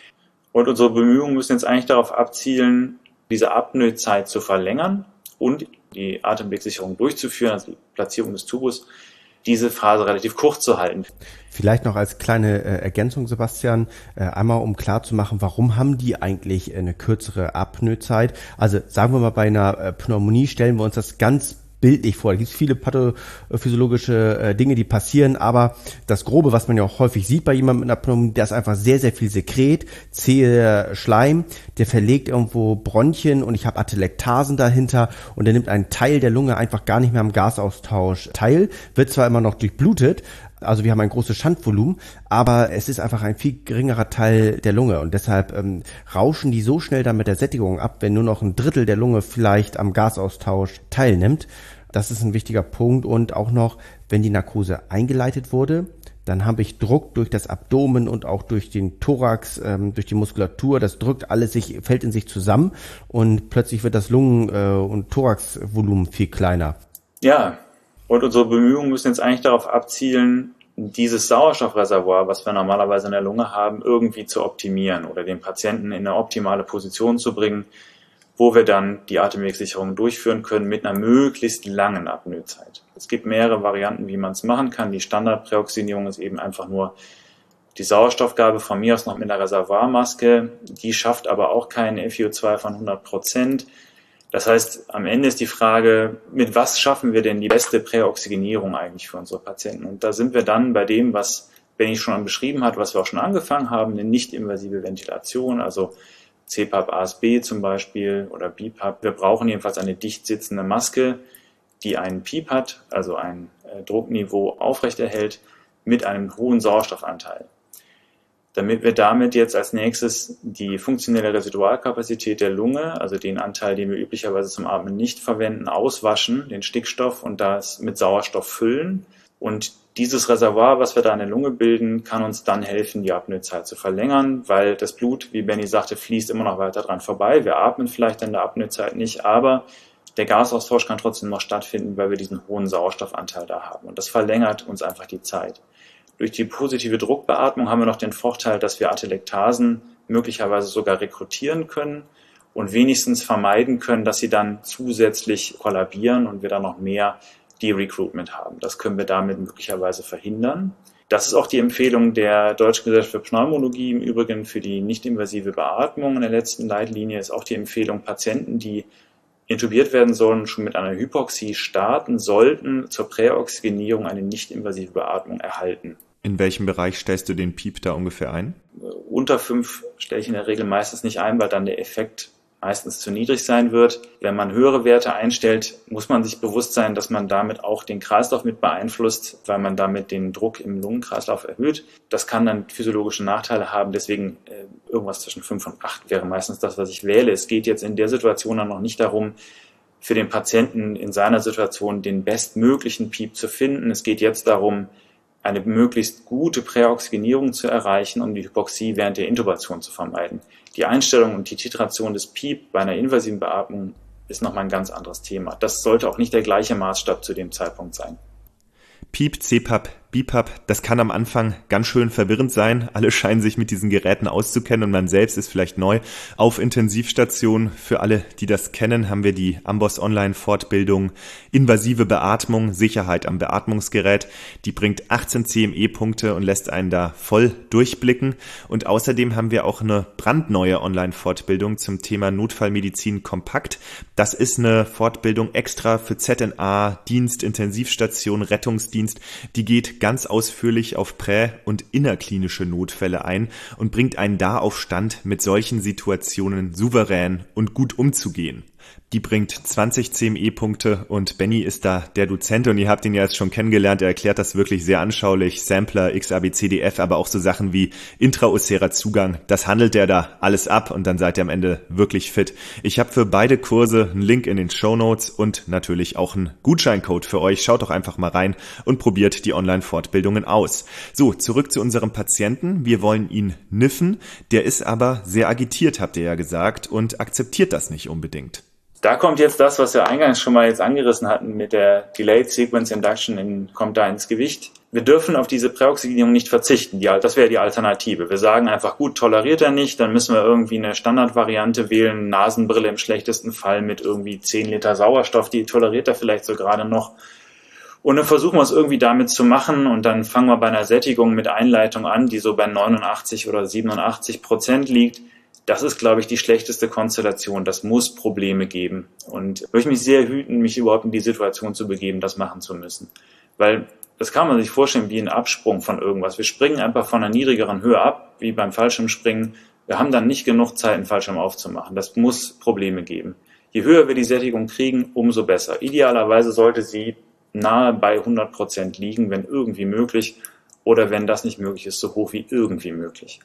Und unsere Bemühungen müssen jetzt eigentlich darauf abzielen, diese Apnoezeit zu verlängern und die Atemwegssicherung durchzuführen, also die Platzierung des Tubus, diese Phase relativ kurz zu halten. Vielleicht noch als kleine Ergänzung, Sebastian, einmal um klar zu machen, warum haben die eigentlich eine kürzere Apnoezeit? Also sagen wir mal, bei einer Pneumonie stellen wir uns das ganz bildlich vor. Da gibt es viele pathophysiologische Dinge, die passieren, aber das Grobe, was man ja auch häufig sieht bei jemandem mit einer Pneumonie, da ist einfach sehr, sehr viel Sekret, zäher Schleim, der verlegt irgendwo Bronchien und ich habe Atelektasen dahinter und der nimmt einen Teil der Lunge einfach gar nicht mehr am Gasaustausch teil, wird zwar immer noch durchblutet, also wir haben ein großes Schandvolumen, aber es ist einfach ein viel geringerer Teil der Lunge und deshalb rauschen die so schnell dann mit der Sättigung ab, wenn nur noch ein Drittel der Lunge vielleicht am Gasaustausch teilnimmt. Das ist ein wichtiger Punkt und auch noch, wenn die Narkose eingeleitet wurde, dann habe ich Druck durch das Abdomen und auch durch den Thorax, durch die Muskulatur. Das drückt alles fällt in sich zusammen und plötzlich wird das Lungen- und Thoraxvolumen viel kleiner. Ja, und unsere Bemühungen müssen jetzt eigentlich darauf abzielen, dieses Sauerstoffreservoir, was wir normalerweise in der Lunge haben, irgendwie zu optimieren oder den Patienten in eine optimale Position zu bringen, wo wir dann die Atemwegssicherung durchführen können mit einer möglichst langen Apnoezeit. Es gibt mehrere Varianten, wie man es machen kann. Die Standardpräoxygenierung ist eben einfach nur die Sauerstoffgabe, von mir aus noch mit einer Reservoirmaske. Die schafft aber auch keinen FiO2 von 100%. Das heißt, am Ende ist die Frage, mit was schaffen wir denn die beste Präoxygenierung eigentlich für unsere Patienten? Und da sind wir dann bei dem, was Benny schon beschrieben hat, was wir auch schon angefangen haben, eine nicht-invasive Ventilation, also CPAP-ASB zum Beispiel oder BiPAP. Wir brauchen jedenfalls eine dicht sitzende Maske, die einen Piep hat, also ein Druckniveau aufrechterhält mit einem hohen Sauerstoffanteil. Damit wir damit jetzt als nächstes die funktionelle Residualkapazität der Lunge, also den Anteil, den wir üblicherweise zum Atmen nicht verwenden, auswaschen, den Stickstoff und das mit Sauerstoff füllen. Und dieses Reservoir, was wir da in der Lunge bilden, kann uns dann helfen, die Apnoezeit zu verlängern, weil das Blut, wie Benny sagte, fließt immer noch weiter dran vorbei. Wir atmen vielleicht in der Apnoezeit nicht, aber der Gasaustausch kann trotzdem noch stattfinden, weil wir diesen hohen Sauerstoffanteil da haben. Und das verlängert uns einfach die Zeit. Durch die positive Druckbeatmung haben wir noch den Vorteil, dass wir Atelektasen möglicherweise sogar rekrutieren können und wenigstens vermeiden können, dass sie dann zusätzlich kollabieren und wir dann noch mehr De-Recruitment haben. Das können wir damit möglicherweise verhindern. Das ist auch die Empfehlung der Deutschen Gesellschaft für Pneumologie. Im Übrigen für die nicht-invasive Beatmung in der letzten Leitlinie ist auch die Empfehlung, Patienten, die intubiert werden sollen, schon mit einer Hypoxie starten sollten, zur Präoxygenierung eine nicht-invasive Beatmung erhalten. In welchem Bereich stellst du den PEEP da ungefähr ein? Unter 5 stelle ich in der Regel meistens nicht ein, weil dann der Effekt meistens zu niedrig sein wird. Wenn man höhere Werte einstellt, muss man sich bewusst sein, dass man damit auch den Kreislauf mit beeinflusst, weil man damit den Druck im Lungenkreislauf erhöht. Das kann dann physiologische Nachteile haben, deswegen irgendwas zwischen 5 und 8 wäre meistens das, was ich wähle. Es geht jetzt in der Situation dann noch nicht darum, für den Patienten in seiner Situation den bestmöglichen PEEP zu finden. Es geht jetzt darum, eine möglichst gute Präoxygenierung zu erreichen, um die Hypoxie während der Intubation zu vermeiden. Die Einstellung und die Titration des PEEP bei einer invasiven Beatmung ist nochmal ein ganz anderes Thema. Das sollte auch nicht der gleiche Maßstab zu dem Zeitpunkt sein. PEEP, CPAP, BiPAP, das kann am Anfang ganz schön verwirrend sein. Alle scheinen sich mit diesen Geräten auszukennen und man selbst ist vielleicht neu. Auf Intensivstationen, für alle, die das kennen, haben wir die Amboss Online-Fortbildung Invasive Beatmung, Sicherheit am Beatmungsgerät. Die bringt 18 CME-Punkte und lässt einen da voll durchblicken. Und außerdem haben wir auch eine brandneue Online-Fortbildung zum Thema Notfallmedizin kompakt. Das ist eine Fortbildung extra für ZNA, Dienst, Intensivstation, Rettungsdienst. Die geht ganz ausführlich auf prä- und innerklinische Notfälle ein und bringt einen da auf Stand, mit solchen Situationen souverän und gut umzugehen. Die bringt 20 CME-Punkte und Benny ist da der Dozent und ihr habt ihn ja jetzt schon kennengelernt. Er erklärt das wirklich sehr anschaulich. Sampler, XABCDF, aber auch so Sachen wie intraosärer Zugang. Das handelt er da alles ab und dann seid ihr am Ende wirklich fit. Ich habe für beide Kurse einen Link in den Shownotes und natürlich auch einen Gutscheincode für euch. Schaut doch einfach mal rein und probiert die Online-Fortbildungen aus. So, zurück zu unserem Patienten. Wir wollen ihn niffen. Der ist aber sehr agitiert, habt ihr ja gesagt, und akzeptiert das nicht unbedingt. Da kommt jetzt das, was wir eingangs schon mal jetzt angerissen hatten mit der Delayed Sequence Induction, kommt da ins Gewicht. Wir dürfen auf diese Präoxygenierung nicht verzichten. Das wäre die Alternative. Wir sagen einfach, gut, toleriert er nicht, dann müssen wir irgendwie eine Standardvariante wählen, Nasenbrille im schlechtesten Fall mit irgendwie 10 Liter Sauerstoff, die toleriert er vielleicht so gerade noch. Und dann versuchen wir es irgendwie damit zu machen und dann fangen wir bei einer Sättigung mit Einleitung an, die so bei 89 oder 87% liegt. Das ist, glaube ich, die schlechteste Konstellation. Das muss Probleme geben. Und ich möchte mich sehr hüten, mich überhaupt in die Situation zu begeben, das machen zu müssen. Weil das kann man sich vorstellen wie ein Absprung von irgendwas. Wir springen einfach von einer niedrigeren Höhe ab, wie beim Fallschirmspringen. Wir haben dann nicht genug Zeit, einen Fallschirm aufzumachen. Das muss Probleme geben. Je höher wir die Sättigung kriegen, umso besser. Idealerweise sollte sie nahe bei 100% liegen, wenn irgendwie möglich. Oder wenn das nicht möglich ist, so hoch wie irgendwie möglich.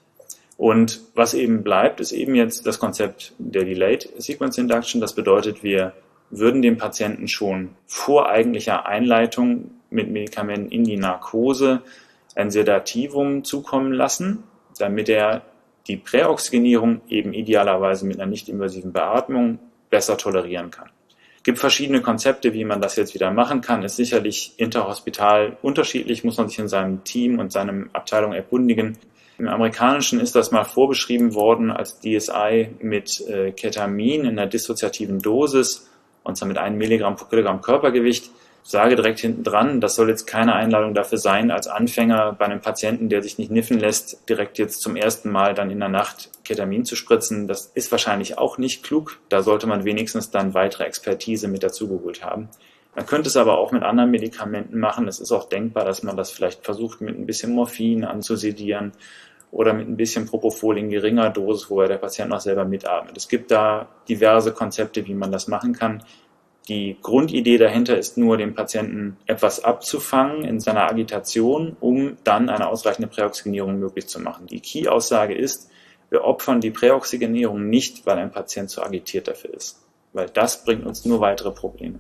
Und was eben bleibt, ist eben jetzt das Konzept der Delayed Sequence Induction. Das bedeutet, wir würden dem Patienten schon vor eigentlicher Einleitung mit Medikamenten in die Narkose ein Sedativum zukommen lassen, damit er die Präoxygenierung eben idealerweise mit einer nicht-invasiven Beatmung besser tolerieren kann. Es gibt verschiedene Konzepte, wie man das jetzt wieder machen kann. Ist sicherlich interhospital unterschiedlich, muss man sich in seinem Team und seiner Abteilung erkundigen. Im Amerikanischen ist das mal vorbeschrieben worden als DSI mit Ketamin in einer dissoziativen Dosis, und zwar mit 1 Milligramm pro Kilogramm Körpergewicht. Ich sage direkt hinten dran, das soll jetzt keine Einladung dafür sein, als Anfänger bei einem Patienten, der sich nicht niffen lässt, direkt jetzt zum ersten Mal dann in der Nacht Ketamin zu spritzen. Das ist wahrscheinlich auch nicht klug. Da sollte man wenigstens dann weitere Expertise mit dazugeholt haben. Man könnte es aber auch mit anderen Medikamenten machen. Es ist auch denkbar, dass man das vielleicht versucht, mit ein bisschen Morphin anzusedieren oder mit ein bisschen Propofol in geringer Dosis, wo der Patient noch selber mitatmet. Es gibt da diverse Konzepte, wie man das machen kann. Die Grundidee dahinter ist nur, dem Patienten etwas abzufangen in seiner Agitation, um dann eine ausreichende Präoxygenierung möglich zu machen. Die Key-Aussage ist, wir opfern die Präoxygenierung nicht, weil ein Patient zu agitiert dafür ist. Weil das bringt uns nur weitere Probleme.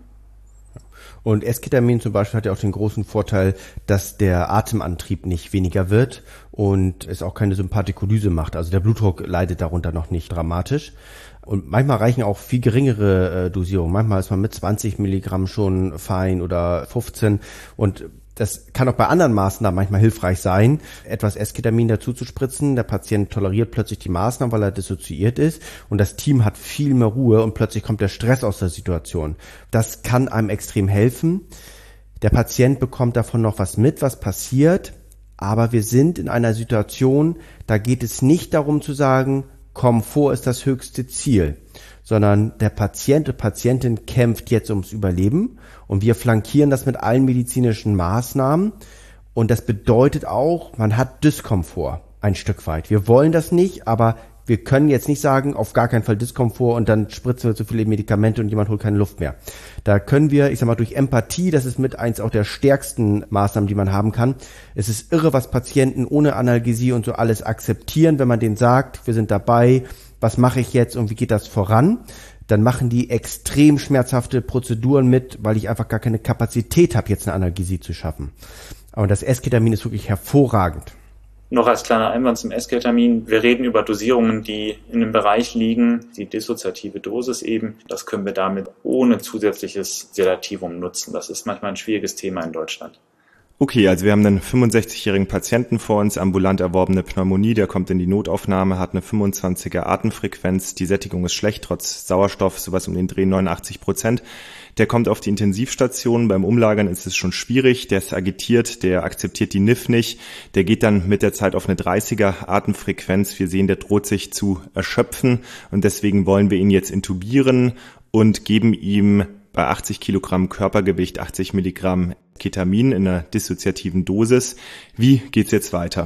Und Esketamin zum Beispiel hat ja auch den großen Vorteil, dass der Atemantrieb nicht weniger wird und es auch keine Sympathikolyse macht. Also der Blutdruck leidet darunter noch nicht dramatisch. Und manchmal reichen auch viel geringere Dosierungen. Manchmal ist man mit 20 Milligramm schon fein oder 15. Und Das kann auch bei anderen Maßnahmen manchmal hilfreich sein, etwas Esketamin dazu zu spritzen. Der Patient toleriert plötzlich die Maßnahmen, weil er dissoziiert ist und das Team hat viel mehr Ruhe und plötzlich kommt der Stress aus der Situation. Das kann einem extrem helfen. Der Patient bekommt davon noch was mit, was passiert, aber wir sind in einer Situation, da geht es nicht darum zu sagen, Komfort ist das höchste Ziel, sondern der Patient und Patientin kämpft jetzt ums Überleben und wir flankieren das mit allen medizinischen Maßnahmen und das bedeutet auch, man hat Diskomfort ein Stück weit. Wir wollen das nicht, aber wir können jetzt nicht sagen, auf gar keinen Fall Diskomfort und dann spritzen wir zu viele Medikamente und jemand holt keine Luft mehr. Da können wir, durch Empathie, das ist mit eins auch der stärksten Maßnahmen, die man haben kann. Es ist irre, was Patienten ohne Analgesie und so alles akzeptieren, wenn man denen sagt, wir sind dabei, was mache ich jetzt und wie geht das voran? Dann machen die extrem schmerzhafte Prozeduren mit, weil ich einfach gar keine Kapazität habe, jetzt eine Analgesie zu schaffen. Aber das Esketamin ist wirklich hervorragend. Noch als kleiner Einwand zum Esketamin. Wir reden über Dosierungen, die in einem Bereich liegen, die dissoziative Dosis eben. Das können wir damit ohne zusätzliches Sedativum nutzen. Das ist manchmal ein schwieriges Thema in Deutschland. Okay, also wir haben einen 65-jährigen Patienten vor uns, ambulant erworbene Pneumonie, der kommt in die Notaufnahme, hat eine 25er Atemfrequenz, die Sättigung ist schlecht, trotz Sauerstoff, sowas um den Dreh 89%. Der kommt auf die Intensivstation, beim Umlagern ist es schon schwierig, der ist agitiert, der akzeptiert die NIF nicht, der geht dann mit der Zeit auf eine 30er Atemfrequenz, wir sehen, der droht sich zu erschöpfen und deswegen wollen wir ihn jetzt intubieren und geben ihm bei 80 Kilogramm Körpergewicht 80 Milligramm Ketamin in einer dissoziativen Dosis. Wie geht's jetzt weiter?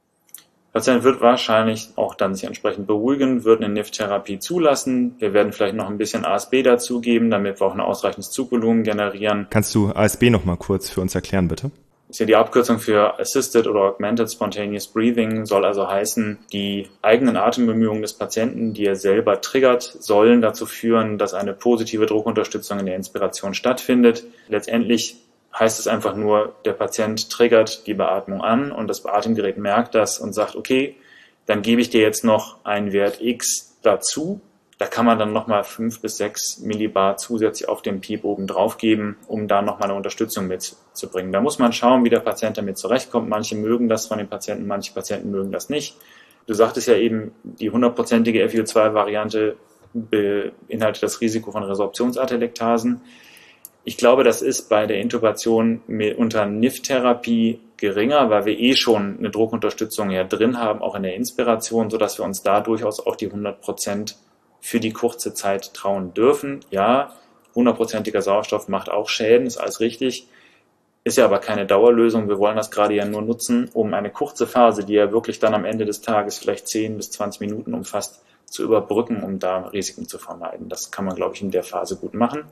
Der Patient wird wahrscheinlich auch dann sich entsprechend beruhigen, wird eine NIF-Therapie zulassen. Wir werden vielleicht noch ein bisschen ASB dazugeben, damit wir auch ein ausreichendes Zugvolumen generieren. Kannst du ASB noch mal kurz für uns erklären, bitte? Das ist ja die Abkürzung für Assisted oder Augmented Spontaneous Breathing, soll also heißen, die eigenen Atembemühungen des Patienten, die er selber triggert, sollen dazu führen, dass eine positive Druckunterstützung in der Inspiration stattfindet. Letztendlich heißt es einfach nur, der Patient triggert die Beatmung an und das Atemgerät merkt das und sagt, okay, dann gebe ich dir jetzt noch einen Wert X dazu. Da kann man dann nochmal 5 bis 6 Millibar zusätzlich auf den Piep oben drauf geben, um da nochmal eine Unterstützung mitzubringen. Da muss man schauen, wie der Patient damit zurechtkommt. Manche mögen das von den Patienten, manche Patienten mögen das nicht. Du sagtest ja eben, die 100%ige FiO2-Variante beinhaltet das Risiko von Resorptionsatelektasen. Ich glaube, das ist bei der Intubation unter NIF-Therapie geringer, weil wir schon eine Druckunterstützung ja drin haben, auch in der Inspiration, sodass wir uns da durchaus auch die 100% für die kurze Zeit trauen dürfen. Ja, 100%iger Sauerstoff macht auch Schäden, ist alles richtig, ist ja aber keine Dauerlösung. Wir wollen das gerade ja nur nutzen, um eine kurze Phase, die ja wirklich dann am Ende des Tages vielleicht 10 bis 20 Minuten umfasst, zu überbrücken, um da Risiken zu vermeiden. Das kann man, glaube ich, in der Phase gut machen.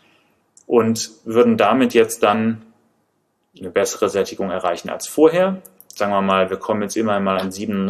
Und würden damit jetzt dann eine bessere Sättigung erreichen als vorher. Sagen wir mal, wir kommen jetzt immer mal an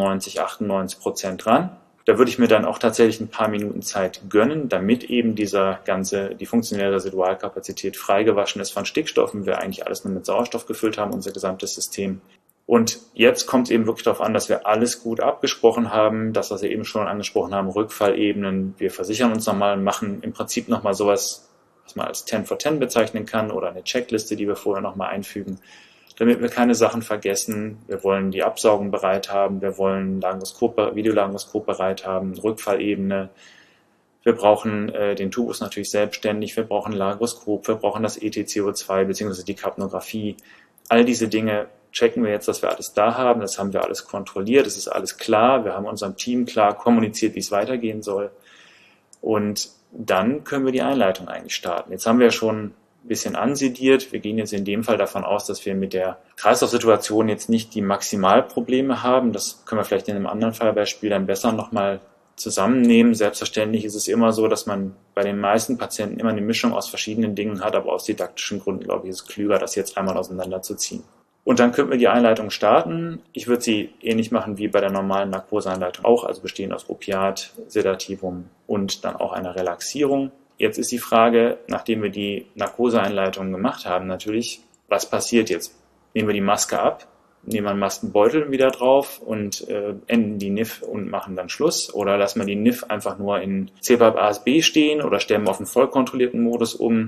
97-98% ran. Da würde ich mir dann auch tatsächlich ein paar Minuten Zeit gönnen, damit eben die funktionelle Residualkapazität freigewaschen ist von Stickstoffen, wir eigentlich alles nur mit Sauerstoff gefüllt haben, unser gesamtes System. Und jetzt kommt es eben wirklich darauf an, dass wir alles gut abgesprochen haben, das, was wir eben schon angesprochen haben, Rückfallebenen. Wir versichern uns nochmal, machen im Prinzip nochmal sowas, was man als 10 for 10 bezeichnen kann oder eine Checkliste, die wir vorher nochmal einfügen, damit wir keine Sachen vergessen. Wir wollen die Absaugung bereit haben, wir wollen Videolaryngoscop bereit haben, Rückfallebene. Wir brauchen den Tubus natürlich selbstständig, wir brauchen Laryngoskop, wir brauchen das ETCO2 bzw. die Kapnographie. All diese Dinge checken wir jetzt, dass wir alles da haben, das haben wir alles kontrolliert, es ist alles klar, wir haben unserem Team klar kommuniziert, wie es weitergehen soll. Und dann können wir die Einleitung eigentlich starten. Jetzt haben wir schon ein bisschen ansediert. Wir gehen jetzt in dem Fall davon aus, dass wir mit der Kreislaufsituation jetzt nicht die Maximalprobleme haben. Das können wir vielleicht in einem anderen Fallbeispiel dann besser nochmal zusammennehmen. Selbstverständlich ist es immer so, dass man bei den meisten Patienten immer eine Mischung aus verschiedenen Dingen hat, aber aus didaktischen Gründen, glaube ich, ist es klüger, das jetzt einmal auseinanderzuziehen. Und dann könnten wir die Einleitung starten. Ich würde sie ähnlich machen wie bei der normalen Narkoseeinleitung auch, also bestehend aus Opiat, Sedativum und dann auch einer Relaxierung. Jetzt ist die Frage, nachdem wir die Narkoseeinleitung gemacht haben, natürlich, was passiert jetzt? Nehmen wir die Maske ab, nehmen wir einen Maskenbeutel wieder drauf und enden die NIF und machen dann Schluss? Oder lassen wir die NIF einfach nur in CPAP-ASB stehen oder stellen wir auf einen vollkontrollierten Modus um?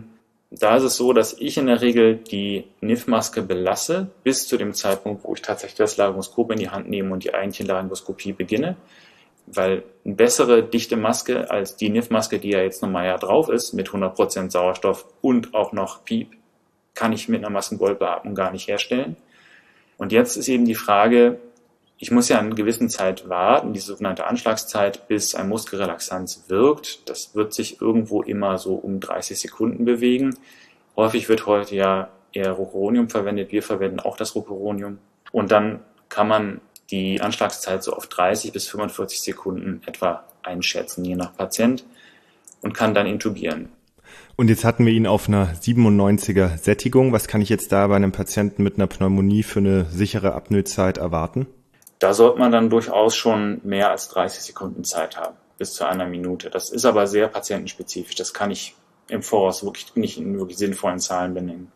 Da ist es so, dass ich in der Regel die NIF-Maske belasse, bis zu dem Zeitpunkt, wo ich tatsächlich das Laryngoskop in die Hand nehme und die eigentliche Laryngoskopie beginne. Weil eine bessere dichte Maske als die NIF-Maske, die ja jetzt nochmal ja drauf ist, mit 100% Sauerstoff und auch noch Piep, kann ich mit einer Maskengoldbeatmung gar nicht herstellen. Und jetzt ist eben die Frage, ich muss ja eine gewisse Zeit warten, die sogenannte Anschlagszeit, bis ein Muskelrelaxanz wirkt. Das wird sich irgendwo immer so um 30 Sekunden bewegen. Häufig wird heute ja eher Rocuronium verwendet. Wir verwenden auch das Rocuronium. Und dann kann man die Anschlagszeit so auf 30 bis 45 Sekunden etwa einschätzen, je nach Patient, und kann dann intubieren. Und jetzt hatten wir ihn auf einer 97er Sättigung. Was kann ich jetzt da bei einem Patienten mit einer Pneumonie für eine sichere Apnoezeit erwarten? Da sollte man dann durchaus schon mehr als 30 Sekunden Zeit haben, bis zu einer Minute. Das ist aber sehr patientenspezifisch. Das kann ich im Voraus wirklich nicht in wirklich sinnvollen Zahlen benennen.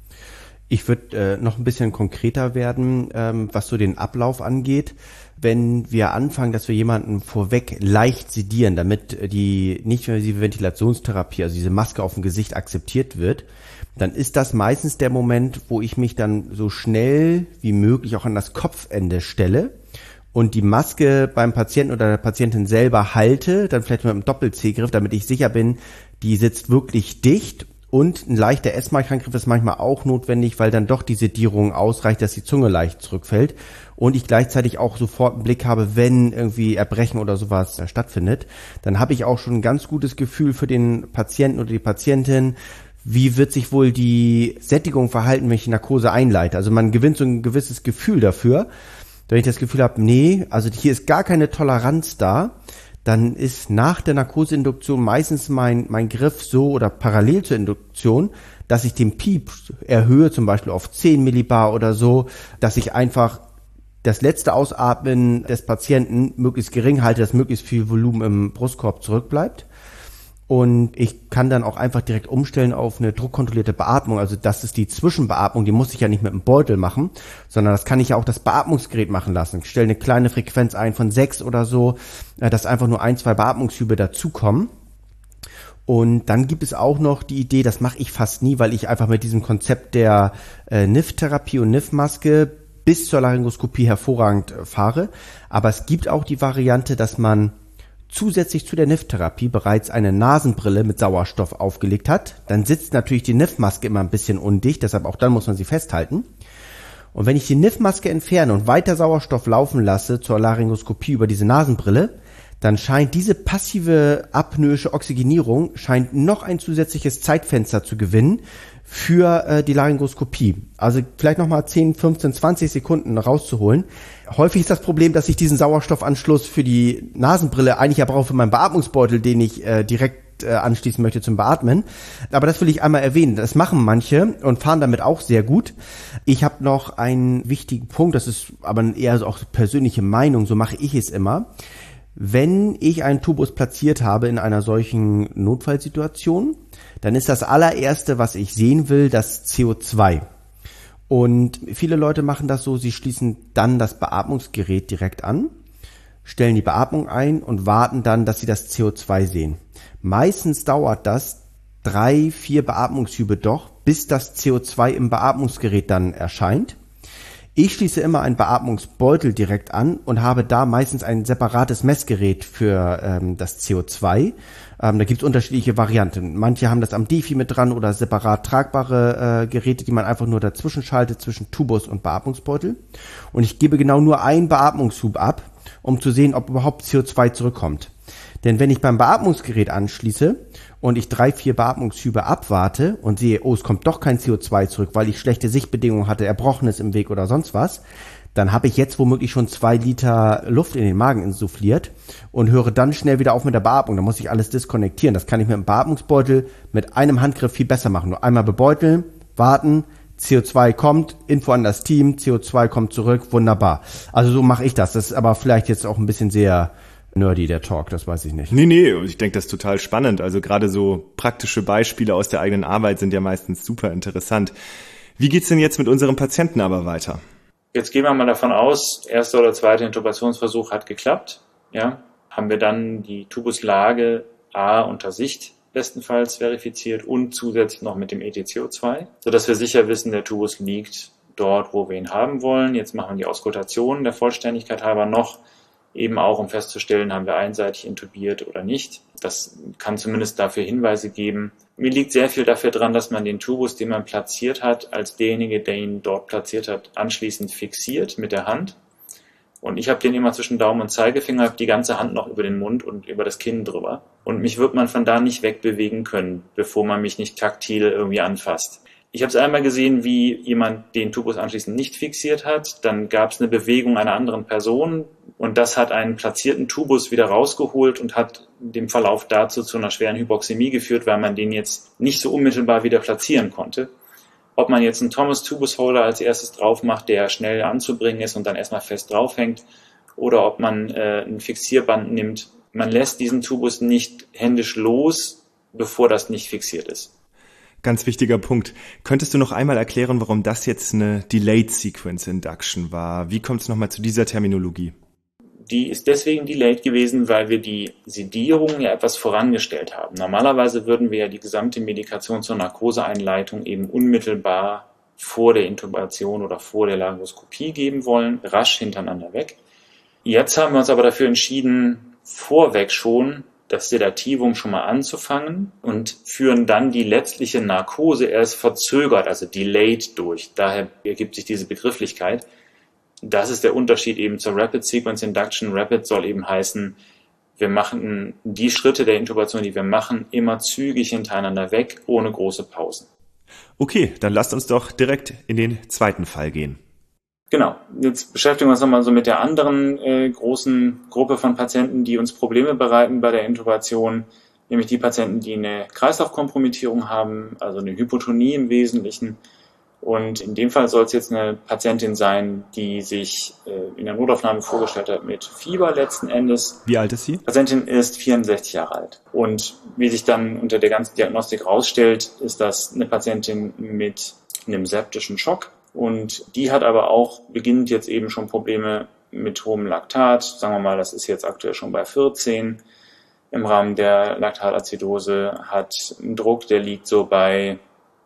Ich würde noch ein bisschen konkreter werden, was so den Ablauf angeht. Wenn wir anfangen, dass wir jemanden vorweg leicht sedieren, damit die nicht-invasive Ventilationstherapie, also diese Maske auf dem Gesicht akzeptiert wird, dann ist das meistens der Moment, wo ich mich dann so schnell wie möglich auch an das Kopfende stelle und die Maske beim Patienten oder der Patientin selber halte, dann vielleicht mit einem Doppel-C-Griff, damit ich sicher bin, die sitzt wirklich dicht. Und ein leichter S-Mark-Handgriff ist manchmal auch notwendig, weil dann doch die Sedierung ausreicht, dass die Zunge leicht zurückfällt. Und ich gleichzeitig auch sofort einen Blick habe, wenn irgendwie Erbrechen oder sowas stattfindet. Dann habe ich auch schon ein ganz gutes Gefühl für den Patienten oder die Patientin. Wie wird sich wohl die Sättigung verhalten, wenn ich die Narkose einleite? Also man gewinnt so ein gewisses Gefühl dafür. Wenn ich das Gefühl habe, nee, also hier ist gar keine Toleranz da, dann ist nach der Narkoseinduktion meistens mein Griff so oder parallel zur Induktion, dass ich den Piep erhöhe, zum Beispiel auf 10 Millibar oder so, dass ich einfach das letzte Ausatmen des Patienten möglichst gering halte, dass möglichst viel Volumen im Brustkorb zurückbleibt. Und ich kann dann auch einfach direkt umstellen auf eine druckkontrollierte Beatmung. Also das ist die Zwischenbeatmung, die muss ich ja nicht mit einem Beutel machen, sondern das kann ich ja auch das Beatmungsgerät machen lassen. Ich stelle eine kleine Frequenz ein von 6 oder so, dass einfach nur 1, 2 Beatmungshübe dazukommen. Und dann gibt es auch noch die Idee, das mache ich fast nie, weil ich einfach mit diesem Konzept der NIF-Therapie und NIF-Maske bis zur Laryngoskopie hervorragend fahre. Aber es gibt auch die Variante, dass man zusätzlich zu der NIF-Therapie bereits eine Nasenbrille mit Sauerstoff aufgelegt hat. Dann sitzt natürlich die NIF-Maske immer ein bisschen undicht, deshalb auch dann muss man sie festhalten. Und wenn ich die NIF-Maske entferne und weiter Sauerstoff laufen lasse zur Laryngoskopie über diese Nasenbrille, dann scheint diese passive apnoische Oxygenierung scheint noch ein zusätzliches Zeitfenster zu gewinnen für die Laryngoskopie. Also vielleicht nochmal 10, 15, 20 Sekunden rauszuholen. Häufig ist das Problem, dass ich diesen Sauerstoffanschluss für die Nasenbrille eigentlich ja brauche für meinen Beatmungsbeutel, den ich direkt anschließen möchte zum Beatmen. Aber das will ich einmal erwähnen. Das machen manche und fahren damit auch sehr gut. Ich habe noch einen wichtigen Punkt, das ist aber eher so auch persönliche Meinung, so mache ich es immer. Wenn ich einen Tubus platziert habe in einer solchen Notfallsituation, dann ist das allererste, was ich sehen will, das CO2. Und viele Leute machen das so, sie schließen dann das Beatmungsgerät direkt an, stellen die Beatmung ein und warten dann, dass sie das CO2 sehen. Meistens dauert das 3, 4 Beatmungshübe doch, bis das CO2 im Beatmungsgerät dann erscheint. Ich schließe immer einen Beatmungsbeutel direkt an und habe da meistens ein separates Messgerät für das CO2. Da gibt es unterschiedliche Varianten. Manche haben das am Defi mit dran oder separat tragbare Geräte, die man einfach nur dazwischen schaltet, zwischen Tubus und Beatmungsbeutel. Und ich gebe genau nur einen Beatmungshub ab, um zu sehen, ob überhaupt CO2 zurückkommt. Denn wenn ich beim Beatmungsgerät anschließe und ich 3, 4 Beatmungshübe abwarte und sehe, oh, es kommt doch kein CO2 zurück, weil ich schlechte Sichtbedingungen hatte, Erbrochenes im Weg oder sonst was, dann habe ich jetzt womöglich schon 2 Liter Luft in den Magen insuffliert und höre dann schnell wieder auf mit der Beatmung. Da muss ich alles diskonnektieren. Das kann ich mit dem Beatmungsbeutel mit einem Handgriff viel besser machen. Nur einmal bebeuteln, warten, CO2 kommt, Info an das Team, CO2 kommt zurück, wunderbar. Also so mache ich das. Das ist aber vielleicht jetzt auch ein bisschen sehr nerdy, der Talk, das weiß ich nicht. Nee, ich denke, das ist total spannend. Also gerade so praktische Beispiele aus der eigenen Arbeit sind ja meistens super interessant. Wie geht's denn jetzt mit unserem Patienten aber weiter? Jetzt gehen wir mal davon aus, erster oder zweiter Intubationsversuch hat geklappt. Ja, haben wir dann die Tubuslage A unter Sicht. bestenfalls verifiziert und zusätzlich noch mit dem ETCO2, sodass wir sicher wissen, der Tubus liegt dort, wo wir ihn haben wollen. Jetzt machen wir die Auskultation der Vollständigkeit halber noch, eben auch, um festzustellen, haben wir einseitig intubiert oder nicht. Das kann zumindest dafür Hinweise geben. Mir liegt sehr viel dafür dran, dass man den Tubus, den man platziert hat, als derjenige, der ihn dort platziert hat, anschließend fixiert mit der Hand. Und ich habe den immer zwischen Daumen und Zeigefinger, habe die ganze Hand noch über den Mund und über das Kinn drüber. Und mich wird man von da nicht wegbewegen können, bevor man mich nicht taktil irgendwie anfasst. Ich habe es einmal gesehen, wie jemand den Tubus anschließend nicht fixiert hat. Dann gab es eine Bewegung einer anderen Person und das hat einen platzierten Tubus wieder rausgeholt und hat dem Verlauf dazu zu einer schweren Hypoxämie geführt, weil man den jetzt nicht so unmittelbar wieder platzieren konnte. Ob man jetzt einen Thomas Tubus Holder als erstes drauf macht, der schnell anzubringen ist und dann erstmal fest draufhängt, oder ob man ein Fixierband nimmt. Man lässt diesen Tubus nicht händisch los, bevor das nicht fixiert ist. Ganz wichtiger Punkt. Könntest du noch einmal erklären, warum das jetzt eine Delayed Sequence Induction war? Wie kommt es nochmal zu dieser Terminologie? Die ist deswegen delayed gewesen, weil wir die Sedierung ja etwas vorangestellt haben. Normalerweise würden wir ja die gesamte Medikation zur Narkoseeinleitung eben unmittelbar vor der Intubation oder vor der Laryngoskopie geben wollen, rasch hintereinander weg. Jetzt haben wir uns aber dafür entschieden, vorweg schon das Sedativum schon mal anzufangen und führen dann die letztliche Narkose erst verzögert, also delayed durch. Daher ergibt sich diese Begrifflichkeit. Das ist der Unterschied eben zur Rapid Sequence Induction. Rapid soll eben heißen, wir machen die Schritte der Intubation, die wir machen, immer zügig hintereinander weg, ohne große Pausen. Okay, dann lasst uns doch direkt in den zweiten Fall gehen. Genau, jetzt beschäftigen wir uns nochmal so mit der anderen großen Gruppe von Patienten, die uns Probleme bereiten bei der Intubation, nämlich die Patienten, die eine Kreislaufkompromittierung haben, also eine Hypotonie im Wesentlichen. Und in dem Fall soll es jetzt eine Patientin sein, die sich in der Notaufnahme vorgestellt hat mit Fieber letzten Endes. Wie alt ist sie? Die Patientin ist 64 Jahre alt. Und wie sich dann unter der ganzen Diagnostik rausstellt, ist das eine Patientin mit einem septischen Schock. Und die hat aber auch beginnend jetzt eben schon Probleme mit hohem Laktat. Sagen wir mal, das ist jetzt aktuell schon bei 14. Im Rahmen der Laktatazidose hat einen Druck, der liegt so bei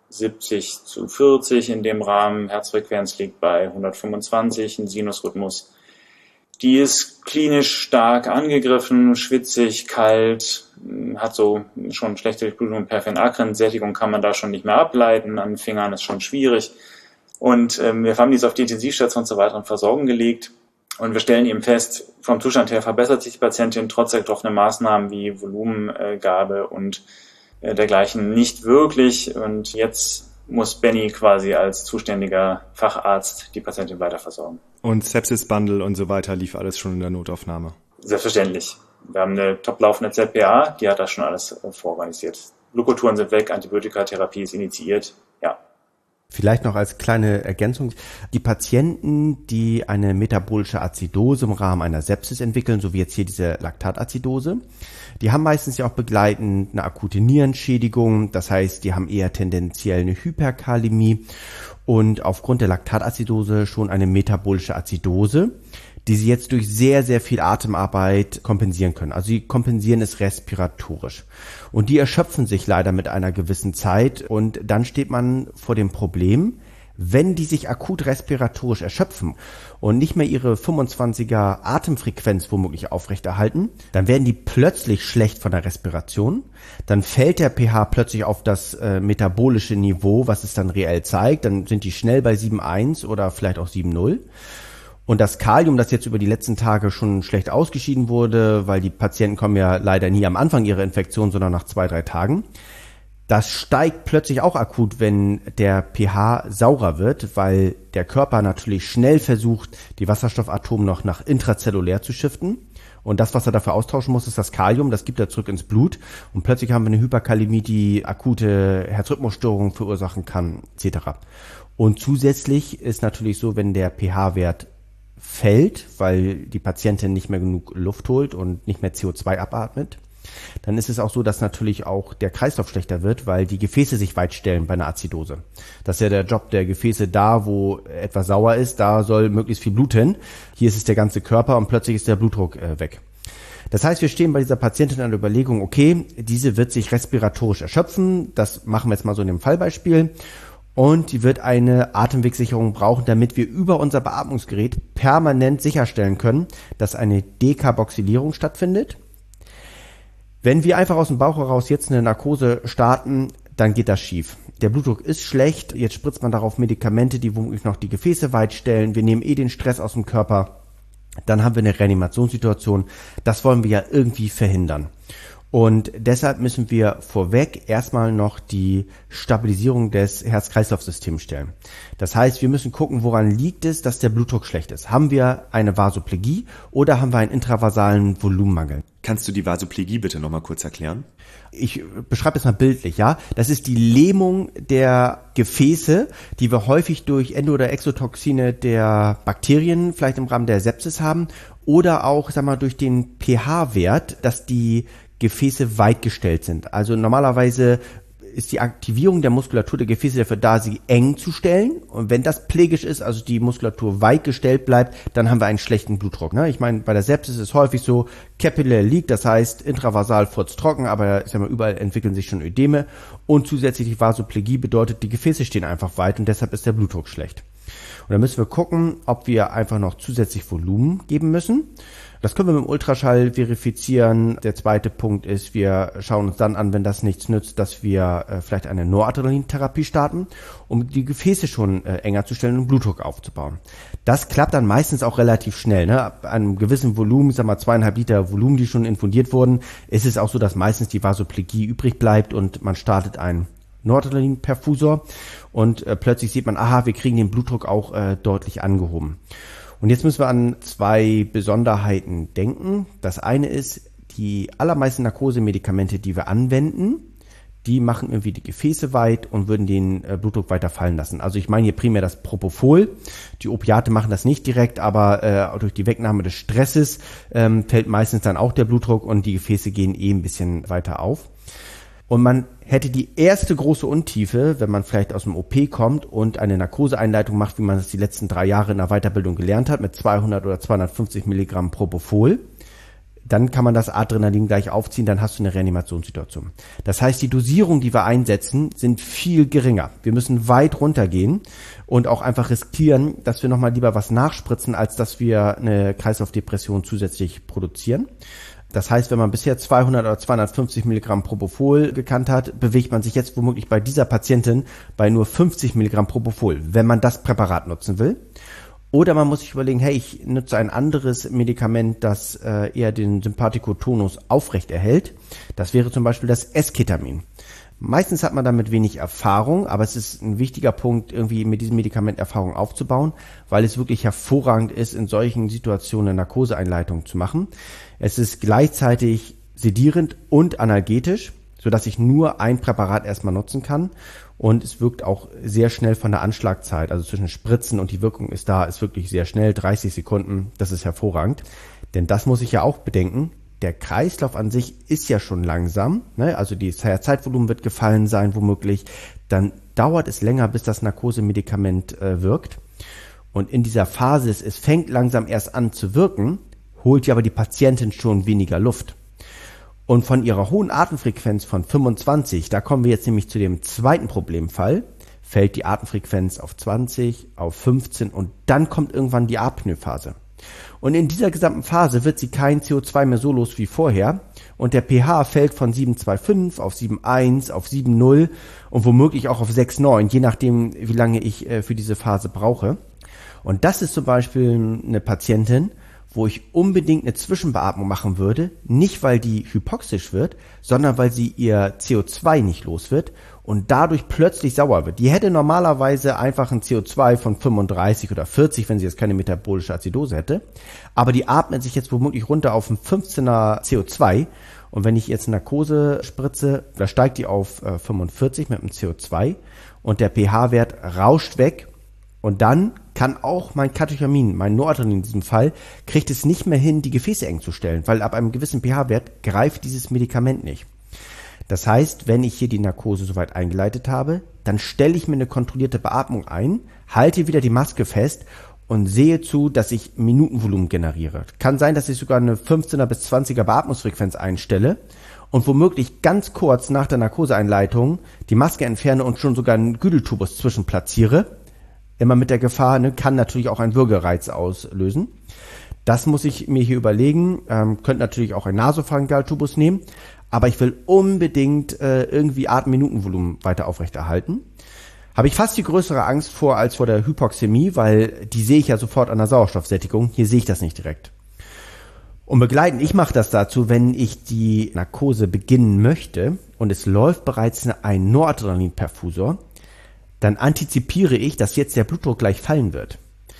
70/40 in dem Rahmen. Herzfrequenz liegt bei 125, ein Sinusrhythmus. Die ist klinisch stark angegriffen, schwitzig, kalt, hat so schon schlechte Durchblutung, Perfenakrin. Sättigung kann man da schon nicht mehr ableiten, an den Fingern ist schon schwierig. Und wir haben dies auf die Intensivstation zur weiteren Versorgung gelegt. Und wir stellen eben fest, vom Zustand her verbessert sich die Patientin trotz der getroffenen Maßnahmen wie Volumengabe und dergleichen nicht wirklich. Und jetzt muss Benny quasi als zuständiger Facharzt die Patientin weiter versorgen. Und Sepsis-Bundle und so weiter lief alles schon in der Notaufnahme? Selbstverständlich. Wir haben eine top laufende ZPA, die hat das schon alles vororganisiert. Glukoturen sind weg, Antibiotikatherapie ist initiiert, ja. Vielleicht noch als kleine Ergänzung. Die Patienten, die eine metabolische Azidose im Rahmen einer Sepsis entwickeln, so wie jetzt hier diese Laktatazidose, die haben meistens ja auch begleitend eine akute Nierenschädigung. Das heißt, die haben eher tendenziell eine Hyperkalämie und aufgrund der Laktatazidose schon eine metabolische Azidose, die sie jetzt durch sehr, sehr viel Atemarbeit kompensieren können. Also sie kompensieren es respiratorisch. Und die erschöpfen sich leider mit einer gewissen Zeit und dann steht man vor dem Problem, wenn die sich akut respiratorisch erschöpfen und nicht mehr ihre 25er Atemfrequenz womöglich aufrechterhalten, dann werden die plötzlich schlecht von der Respiration, dann fällt der pH plötzlich auf das metabolische Niveau, was es dann reell zeigt, dann sind die schnell bei 7,1 oder vielleicht auch 7,0. Und das Kalium, das jetzt über die letzten Tage schon schlecht ausgeschieden wurde, weil die Patienten kommen ja leider nie am Anfang ihrer Infektion, sondern nach 2-3 Tagen, das steigt plötzlich auch akut, wenn der pH saurer wird, weil der Körper natürlich schnell versucht, die Wasserstoffatome noch nach intrazellulär zu shiften. Und das, was er dafür austauschen muss, ist das Kalium, das gibt er zurück ins Blut. Und plötzlich haben wir eine Hyperkalämie, die akute Herzrhythmusstörungen verursachen kann, etc. Und zusätzlich ist natürlich so, wenn der pH-Wert fällt, weil die Patientin nicht mehr genug Luft holt und nicht mehr CO2 abatmet, dann ist es auch so, dass natürlich auch der Kreislauf schlechter wird, weil die Gefäße sich weit stellen bei einer Azidose. Das ist ja der Job der Gefäße, da wo etwas sauer ist, da soll möglichst viel Blut hin. Hier ist es der ganze Körper und plötzlich ist der Blutdruck weg. Das heißt, wir stehen bei dieser Patientin an der Überlegung, okay, diese wird sich respiratorisch erschöpfen, das machen wir jetzt mal so in dem Fallbeispiel, und die wird eine Atemwegssicherung brauchen, damit wir über unser Beatmungsgerät permanent sicherstellen können, dass eine Dekarboxylierung stattfindet. Wenn wir einfach aus dem Bauch heraus jetzt eine Narkose starten, dann geht das schief. Der Blutdruck ist schlecht, jetzt spritzt man darauf Medikamente, die womöglich noch die Gefäße weit stellen, wir nehmen den Stress aus dem Körper, dann haben wir eine Reanimationssituation. Das wollen wir ja irgendwie verhindern. Und deshalb müssen wir vorweg erstmal noch die Stabilisierung des Herz-Kreislauf-Systems stellen. Das heißt, wir müssen gucken, woran liegt es, dass der Blutdruck schlecht ist. Haben wir eine Vasoplegie oder haben wir einen intravasalen Volumenmangel? Kannst du die Vasoplegie bitte nochmal kurz erklären? Ich beschreibe das mal bildlich, ja. Das ist die Lähmung der Gefäße, die wir häufig durch Endo- oder Exotoxine der Bakterien, vielleicht im Rahmen der Sepsis haben, oder auch, durch den pH-Wert, dass die Gefäße weit gestellt sind. Also normalerweise ist die Aktivierung der Muskulatur der Gefäße dafür da, sie eng zu stellen. Und wenn das plegisch ist, also die Muskulatur weit gestellt bleibt, dann haben wir einen schlechten Blutdruck. Ich meine, bei der Sepsis ist es häufig so, Capillary Leak, das heißt intravasal furztrocken, aber überall entwickeln sich schon Ödeme. Und zusätzlich die Vasoplegie bedeutet, die Gefäße stehen einfach weit und deshalb ist der Blutdruck schlecht. Und dann müssen wir gucken, ob wir einfach noch zusätzlich Volumen geben müssen. Das können wir mit dem Ultraschall verifizieren. Der zweite Punkt ist, wir schauen uns dann an, wenn das nichts nützt, dass wir vielleicht eine Noradrenalintherapie starten, um die Gefäße schon enger zu stellen und Blutdruck aufzubauen. Das klappt dann meistens auch relativ schnell. Ab einem gewissen Volumen, 2,5 Liter Volumen, die schon infundiert wurden, ist es auch so, dass meistens die Vasoplegie übrig bleibt und man startet einen Noradrenalinperfusor und plötzlich sieht man, wir kriegen den Blutdruck auch deutlich angehoben. Und jetzt müssen wir an zwei Besonderheiten denken. Das eine ist, die allermeisten Narkosemedikamente, die wir anwenden, die machen irgendwie die Gefäße weit und würden den Blutdruck weiter fallen lassen. Also ich meine hier primär das Propofol. Die Opiate machen das nicht direkt, aber durch die Wegnahme des Stresses fällt meistens dann auch der Blutdruck und die Gefäße gehen ein bisschen weiter auf. Und man hätte die erste große Untiefe, wenn man vielleicht aus dem OP kommt und eine Narkoseeinleitung macht, wie man das die letzten 3 Jahre in der Weiterbildung gelernt hat, mit 200 oder 250 Milligramm Propofol. Dann kann man das Adrenalin gleich aufziehen, dann hast du eine Reanimationssituation. Das heißt, die Dosierung, die wir einsetzen, sind viel geringer. Wir müssen weit runtergehen und auch einfach riskieren, dass wir nochmal lieber was nachspritzen, als dass wir eine Kreislaufdepression zusätzlich produzieren. Das heißt, wenn man bisher 200 oder 250 Milligramm Propofol gekannt hat, bewegt man sich jetzt womöglich bei dieser Patientin bei nur 50 Milligramm Propofol, wenn man das Präparat nutzen will. Oder man muss sich überlegen, ich nutze ein anderes Medikament, das eher den Sympathikotonus aufrecht erhält. Das wäre zum Beispiel das Esketamin. Meistens hat man damit wenig Erfahrung, aber es ist ein wichtiger Punkt, irgendwie mit diesem Medikament Erfahrung aufzubauen, weil es wirklich hervorragend ist, in solchen Situationen eine Narkoseeinleitung zu machen. Es ist gleichzeitig sedierend und analgetisch, sodass ich nur ein Präparat erstmal nutzen kann. Und es wirkt auch sehr schnell von der Anschlagzeit, also zwischen Spritzen und die Wirkung ist wirklich sehr schnell, 30 Sekunden, das ist hervorragend. Denn das muss ich ja auch bedenken. Der Kreislauf an sich ist ja schon langsam, also das Zeitvolumen wird gefallen sein womöglich, dann dauert es länger, bis das Narkosemedikament wirkt. Und in dieser Phase, es fängt langsam erst an zu wirken, holt ja aber die Patientin schon weniger Luft. Und von ihrer hohen Atemfrequenz von 25, da kommen wir jetzt nämlich zu dem zweiten Problemfall, fällt die Atemfrequenz auf 20, auf 15 und dann kommt irgendwann die Apnoe-Phase. Und in dieser gesamten Phase wird sie kein CO2 mehr so los wie vorher und der pH fällt von 7,25 auf 7,1, auf 7,0 und womöglich auch auf 6,9, je nachdem, wie lange ich für diese Phase brauche. Und das ist zum Beispiel eine Patientin, wo ich unbedingt eine Zwischenbeatmung machen würde, nicht weil die hypoxisch wird, sondern weil sie ihr CO2 nicht los wird und dadurch plötzlich sauer wird. Die hätte normalerweise einfach ein CO2 von 35 oder 40, wenn sie jetzt keine metabolische Azidose hätte, aber die atmet sich jetzt womöglich runter auf ein 15er CO2 und wenn ich jetzt Narkose spritze, da steigt die auf 45 mit dem CO2 und der pH-Wert rauscht weg. Und dann kann auch mein Katechomin, mein Noradrenalin in diesem Fall, kriegt es nicht mehr hin, die Gefäße eng zu stellen, weil ab einem gewissen pH-Wert greift dieses Medikament nicht. Das heißt, wenn ich hier die Narkose soweit eingeleitet habe, dann stelle ich mir eine kontrollierte Beatmung ein, halte wieder die Maske fest und sehe zu, dass ich Minutenvolumen generiere. Kann sein, dass ich sogar eine 15er bis 20er Beatmungsfrequenz einstelle und womöglich ganz kurz nach der Narkoseeinleitung die Maske entferne und schon sogar einen Güdeltubus zwischenplatziere. Immer mit der Gefahr, kann natürlich auch einen Würgereiz auslösen. Das muss ich mir hier überlegen. Könnte natürlich auch einen Nasopharyngaltubus nehmen, aber ich will unbedingt irgendwie Atemminutenvolumen weiter aufrechterhalten. Habe ich fast die größere Angst vor als vor der Hypoxämie, weil die sehe ich ja sofort an der Sauerstoffsättigung. Hier sehe ich das nicht direkt. Und begleitend, ich mache das dazu, wenn ich die Narkose beginnen möchte und es läuft bereits ein Noradrenalinperfusor, dann antizipiere ich, dass jetzt der Blutdruck gleich fallen wird.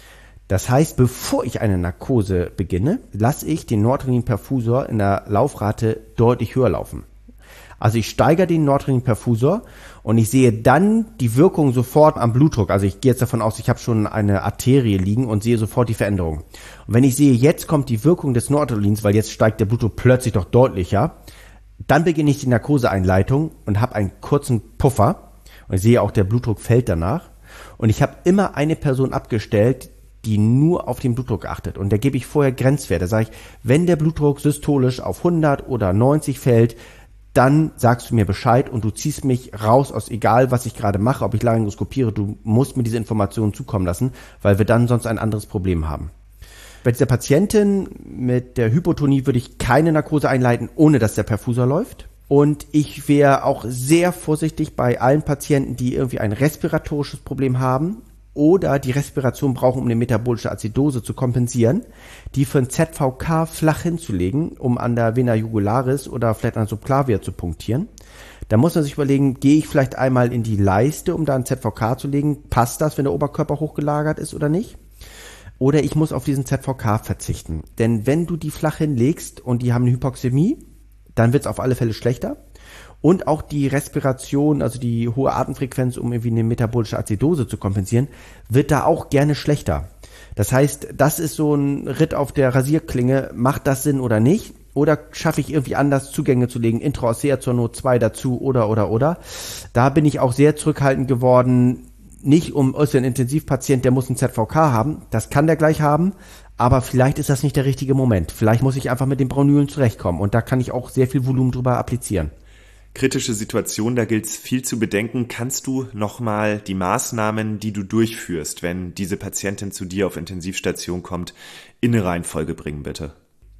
Das heißt, bevor ich eine Narkose beginne, lasse ich den Noradrenalinperfusor in der Laufrate deutlich höher laufen. Also ich steigere den Noradrenalinperfusor und ich sehe dann die Wirkung sofort am Blutdruck. Also ich gehe jetzt davon aus, ich habe schon eine Arterie liegen und sehe sofort die Veränderung. Und wenn ich sehe, jetzt kommt die Wirkung des Noradrenalins, weil jetzt steigt der Blutdruck plötzlich doch deutlicher, dann beginne ich die Narkoseeinleitung und habe einen kurzen Puffer. Und ich sehe auch, der Blutdruck fällt danach. Und ich habe immer eine Person abgestellt, die nur auf den Blutdruck achtet. Und da gebe ich vorher Grenzwerte. Da sage ich, wenn der Blutdruck systolisch auf 100 oder 90 fällt, dann sagst du mir Bescheid und du ziehst mich raus aus egal, was ich gerade mache, ob ich laryngoskopiere. Du musst mir diese Informationen zukommen lassen, weil wir dann sonst ein anderes Problem haben. Bei dieser Patientin mit der Hypotonie würde ich keine Narkose einleiten, ohne dass der Perfusor läuft. Und ich wäre auch sehr vorsichtig bei allen Patienten, die irgendwie ein respiratorisches Problem haben oder die Respiration brauchen, um eine metabolische Azidose zu kompensieren, die für ein ZVK flach hinzulegen, um an der Vena jugularis oder vielleicht an der Subclavia zu punktieren. Da muss man sich überlegen, gehe ich vielleicht einmal in die Leiste, um da ein ZVK zu legen? Passt das, wenn der Oberkörper hochgelagert ist oder nicht? Oder ich muss auf diesen ZVK verzichten. Denn wenn du die flach hinlegst und die haben eine Hypoxämie, dann wird es auf alle Fälle schlechter. Und auch die Respiration, also die hohe Atemfrequenz, um irgendwie eine metabolische Azidose zu kompensieren, wird da auch gerne schlechter. Das heißt, das ist so ein Ritt auf der Rasierklinge. Macht das Sinn oder nicht? Oder schaffe ich irgendwie anders Zugänge zu legen, Intraossea zur Not 2 dazu oder. Da bin ich auch sehr zurückhaltend geworden. Nicht um ein Intensivpatient, der muss ein ZVK haben. Das kann der gleich haben. Aber vielleicht ist das nicht der richtige Moment. Vielleicht muss ich einfach mit den Braunylen zurechtkommen. Und da kann ich auch sehr viel Volumen drüber applizieren. Kritische Situation, da gilt es viel zu bedenken. Kannst du nochmal die Maßnahmen, die du durchführst, wenn diese Patientin zu dir auf Intensivstation kommt, in eine Reihenfolge bringen, bitte?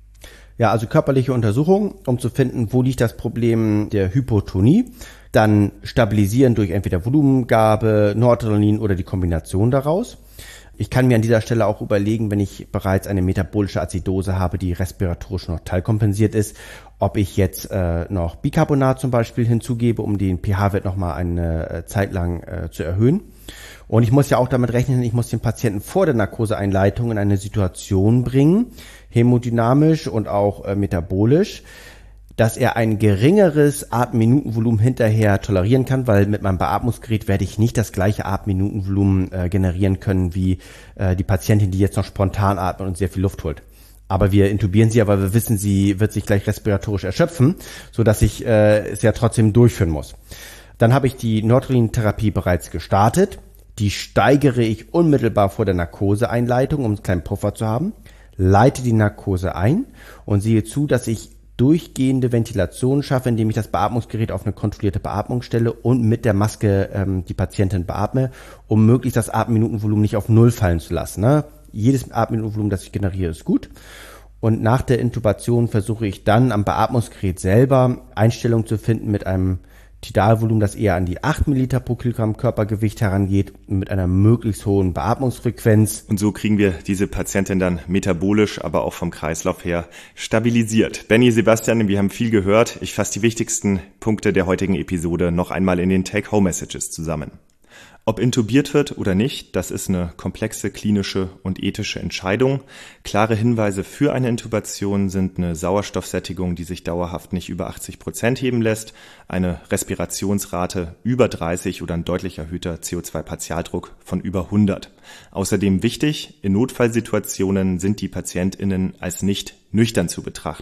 Ja, also körperliche Untersuchung, um zu finden, wo liegt das Problem der Hypotonie. Dann stabilisieren durch entweder Volumengabe, Noradrenalin oder die Kombination daraus. Ich kann mir an dieser Stelle auch überlegen, wenn ich bereits eine metabolische Azidose habe, die respiratorisch noch teilkompensiert ist, ob ich jetzt noch Bicarbonat zum Beispiel hinzugebe, um den pH-Wert nochmal eine Zeit lang zu erhöhen. Und ich muss ja auch damit rechnen, ich muss den Patienten vor der Narkoseeinleitung in eine Situation bringen, hämodynamisch und auch metabolisch, dass er ein geringeres Atemminutenvolumen hinterher tolerieren kann, weil mit meinem Beatmungsgerät werde ich nicht das gleiche Atemminutenvolumen generieren können wie die Patientin, die jetzt noch spontan atmet und sehr viel Luft holt. Aber wir intubieren sie, aber wir wissen, sie wird sich gleich respiratorisch erschöpfen, sodass ich es ja trotzdem durchführen muss. Dann habe ich die Noradrenalin-Therapie bereits gestartet. Die steigere ich unmittelbar vor der Narkoseeinleitung, um einen kleinen Puffer zu haben, leite die Narkose ein und sehe zu, dass ich durchgehende Ventilation schaffe, indem ich das Beatmungsgerät auf eine kontrollierte Beatmung stelle und mit der Maske die Patientin beatme, um möglichst das Atemminutenvolumen nicht auf 0 fallen zu lassen. Ne? Jedes Atemminutenvolumen, das ich generiere, ist gut. Und nach der Intubation versuche ich dann am Beatmungsgerät selber Einstellungen zu finden mit einem Tidalvolumen, das eher an die 8 Milliliter pro Kilogramm Körpergewicht herangeht, mit einer möglichst hohen Beatmungsfrequenz. Und so kriegen wir diese Patientin dann metabolisch, aber auch vom Kreislauf her stabilisiert. Benny, Sebastian, wir haben viel gehört. Ich fasse die wichtigsten Punkte der heutigen Episode noch einmal in den Take-Home-Messages zusammen. Ob intubiert wird oder nicht, das ist eine komplexe klinische und ethische Entscheidung. Klare Hinweise für eine Intubation sind eine Sauerstoffsättigung, die sich dauerhaft nicht über 80% heben lässt, eine Respirationsrate über 30 oder ein deutlich erhöhter CO2-Partialdruck von über 100. Außerdem wichtig, in Notfallsituationen sind die PatientInnen als nicht nüchtern zu betrachten.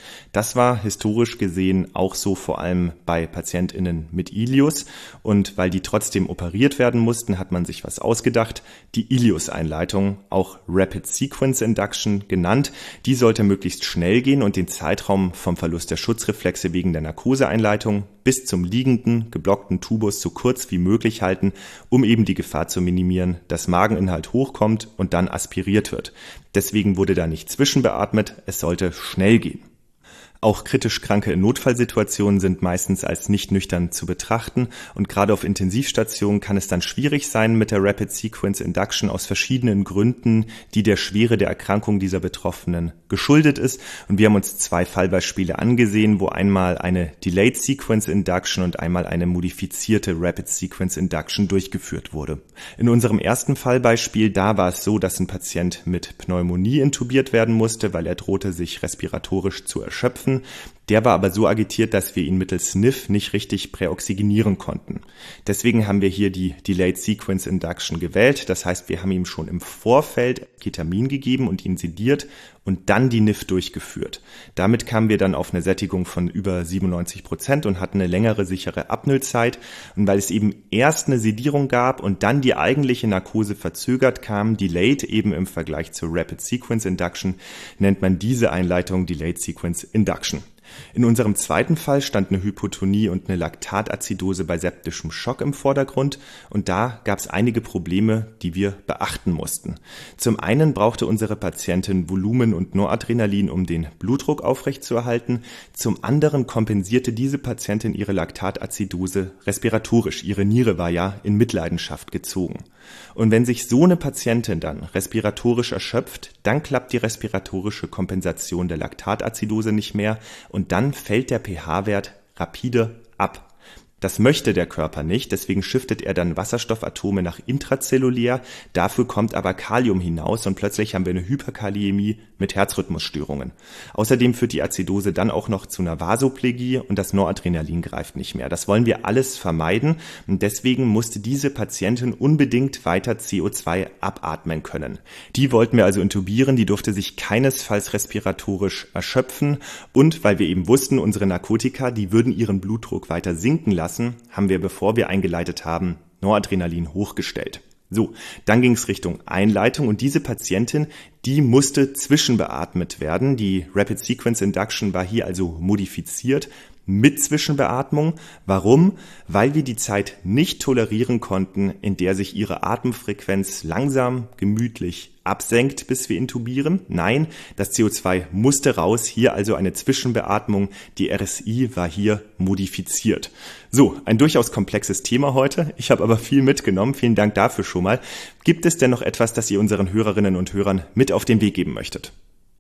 Das war historisch gesehen auch so vor allem bei PatientInnen mit Ileus. Und weil die trotzdem operiert werden mussten, hat man sich was ausgedacht. Die Ileus-Einleitung, auch Rapid Sequence Induction genannt, die sollte möglichst schnell gehen und den Zeitraum vom Verlust der Schutzreflexe wegen der Narkoseeinleitung bis zum liegenden, geblockten Tubus so kurz wie möglich halten, um eben die Gefahr zu minimieren, dass Mageninhalt hochkommt und dann aspiriert wird. Deswegen wurde da nicht zwischenbeatmet, es sollte schnell gehen. Auch kritisch Kranke in Notfallsituationen sind meistens als nicht nüchtern zu betrachten und gerade auf Intensivstationen kann es dann schwierig sein mit der Rapid Sequence Induction aus verschiedenen Gründen, die der Schwere der Erkrankung dieser Betroffenen geschuldet ist. Und wir haben uns 2 Fallbeispiele angesehen, wo einmal eine Delayed Sequence Induction und einmal eine modifizierte Rapid Sequence Induction durchgeführt wurde. In unserem ersten Fallbeispiel, da war es so, dass ein Patient mit Pneumonie intubiert werden musste, weil er drohte, sich respiratorisch zu erschöpfen. Der war aber so agitiert, dass wir ihn mittels SNF nicht richtig präoxygenieren konnten. Deswegen haben wir hier die Delayed Sequence Induction gewählt. Das heißt, wir haben ihm schon im Vorfeld Ketamin gegeben und ihn sediert und dann die NIF durchgeführt. Damit kamen wir dann auf eine Sättigung von über 97% und hatten eine längere sichere Apnoe-Zeit. Und weil es eben erst eine Sedierung gab und dann die eigentliche Narkose verzögert kam, Delayed eben im Vergleich zur Rapid Sequence Induction, nennt man diese Einleitung Delayed Sequence Induction. In unserem zweiten Fall stand eine Hypotonie und eine Laktatazidose bei septischem Schock im Vordergrund und da gab es einige Probleme, die wir beachten mussten. Zum einen brauchte unsere Patientin Volumen und Noradrenalin, um den Blutdruck aufrechtzuerhalten. Zum anderen kompensierte diese Patientin ihre Laktatazidose respiratorisch. Ihre Niere war ja in Mitleidenschaft gezogen. Und wenn sich so eine Patientin dann respiratorisch erschöpft, dann klappt die respiratorische Kompensation der Laktatazidose nicht mehr und dann fällt der pH-Wert rapide ab. Das möchte der Körper nicht, deswegen shiftet er dann Wasserstoffatome nach intrazellulär, dafür kommt aber Kalium hinaus und plötzlich haben wir eine Hyperkaliämie mit Herzrhythmusstörungen. Außerdem führt die Azidose dann auch noch zu einer Vasoplegie und das Noradrenalin greift nicht mehr. Das wollen wir alles vermeiden und deswegen musste diese Patientin unbedingt weiter CO2 abatmen können. Die wollten wir also intubieren, die durfte sich keinesfalls respiratorisch erschöpfen und weil wir eben wussten, unsere Narkotika, die würden ihren Blutdruck weiter sinken lassen, haben wir, bevor wir eingeleitet haben, Noradrenalin hochgestellt. So, dann ging es Richtung Einleitung und diese Patientin, die musste zwischenbeatmet werden. Die Rapid Sequence Induction war hier also modifiziert mit Zwischenbeatmung. Warum? Weil wir die Zeit nicht tolerieren konnten, in der sich ihre Atemfrequenz langsam, gemütlich absenkt, bis wir intubieren. Nein, das CO2 musste raus, hier also eine Zwischenbeatmung. Die RSI war hier modifiziert. So, ein durchaus komplexes Thema heute. Ich habe aber viel mitgenommen. Vielen Dank dafür schon mal. Gibt es denn noch etwas, das ihr unseren Hörerinnen und Hörern mit auf den Weg geben möchtet?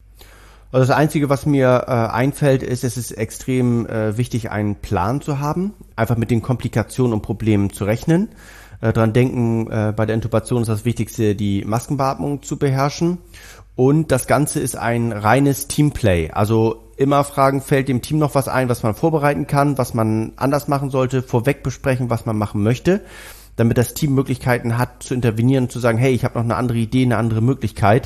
Also das Einzige, was mir einfällt, ist, es ist extrem wichtig, einen Plan zu haben, einfach mit den Komplikationen und Problemen zu rechnen. Dran denken, bei der Intubation ist das Wichtigste, die Maskenbeatmung zu beherrschen. Und das Ganze ist ein reines Teamplay. Also immer fragen, fällt dem Team noch was ein, was man vorbereiten kann, was man anders machen sollte, vorweg besprechen, was man machen möchte, damit das Team Möglichkeiten hat zu intervenieren und zu sagen, hey, ich habe noch eine andere Idee, eine andere Möglichkeit.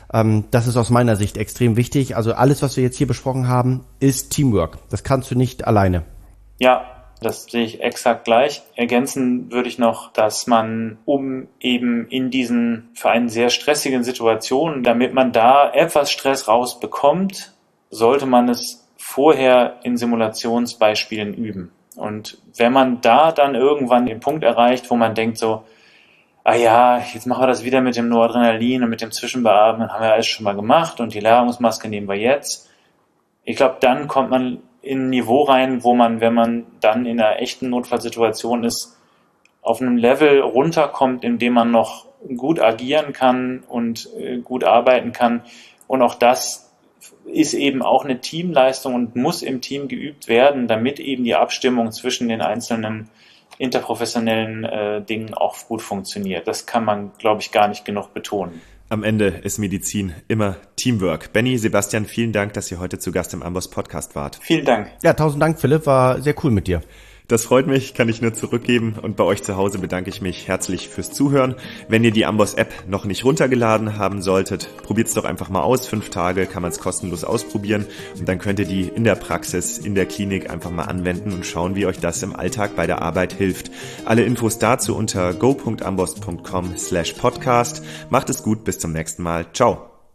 Das ist aus meiner Sicht extrem wichtig. Also alles, was wir jetzt hier besprochen haben, ist Teamwork. Das kannst du nicht alleine. Ja, das sehe ich exakt gleich. Ergänzen würde ich noch, dass man, um eben in diesen für einen sehr stressigen Situationen, damit man da etwas Stress rausbekommt, sollte man es vorher in Simulationsbeispielen üben. Und wenn man da dann irgendwann den Punkt erreicht, wo man denkt so, ah ja, jetzt machen wir das wieder mit dem Noradrenalin und mit dem Zwischenbeatmen, haben wir alles schon mal gemacht und die Lagerungsmaske nehmen wir jetzt. Ich glaube, dann kommt man in ein Niveau rein, wo man, wenn man dann in einer echten Notfallsituation ist, auf einem Level runterkommt, in dem man noch gut agieren kann und gut arbeiten kann. Und auch das ist eben auch eine Teamleistung und muss im Team geübt werden, damit eben die Abstimmung zwischen den einzelnen interprofessionellen Dingen auch gut funktioniert. Das kann man, glaube ich, gar nicht genug betonen. Am Ende ist Medizin immer Teamwork. Benny, Sebastian, vielen Dank, dass ihr heute zu Gast im Amboss Podcast wart. Vielen Dank. Ja, 1000 Dank, Philipp. War sehr cool mit dir. Das freut mich, kann ich nur zurückgeben, und bei euch zu Hause bedanke ich mich herzlich fürs Zuhören. Wenn ihr die Amboss-App noch nicht runtergeladen haben solltet, probiert's doch einfach mal aus. 5 Tage kann man es kostenlos ausprobieren und dann könnt ihr die in der Praxis, in der Klinik einfach mal anwenden und schauen, wie euch das im Alltag bei der Arbeit hilft. Alle Infos dazu unter go.amboss.com/podcast. Macht es gut, bis zum nächsten Mal. Ciao.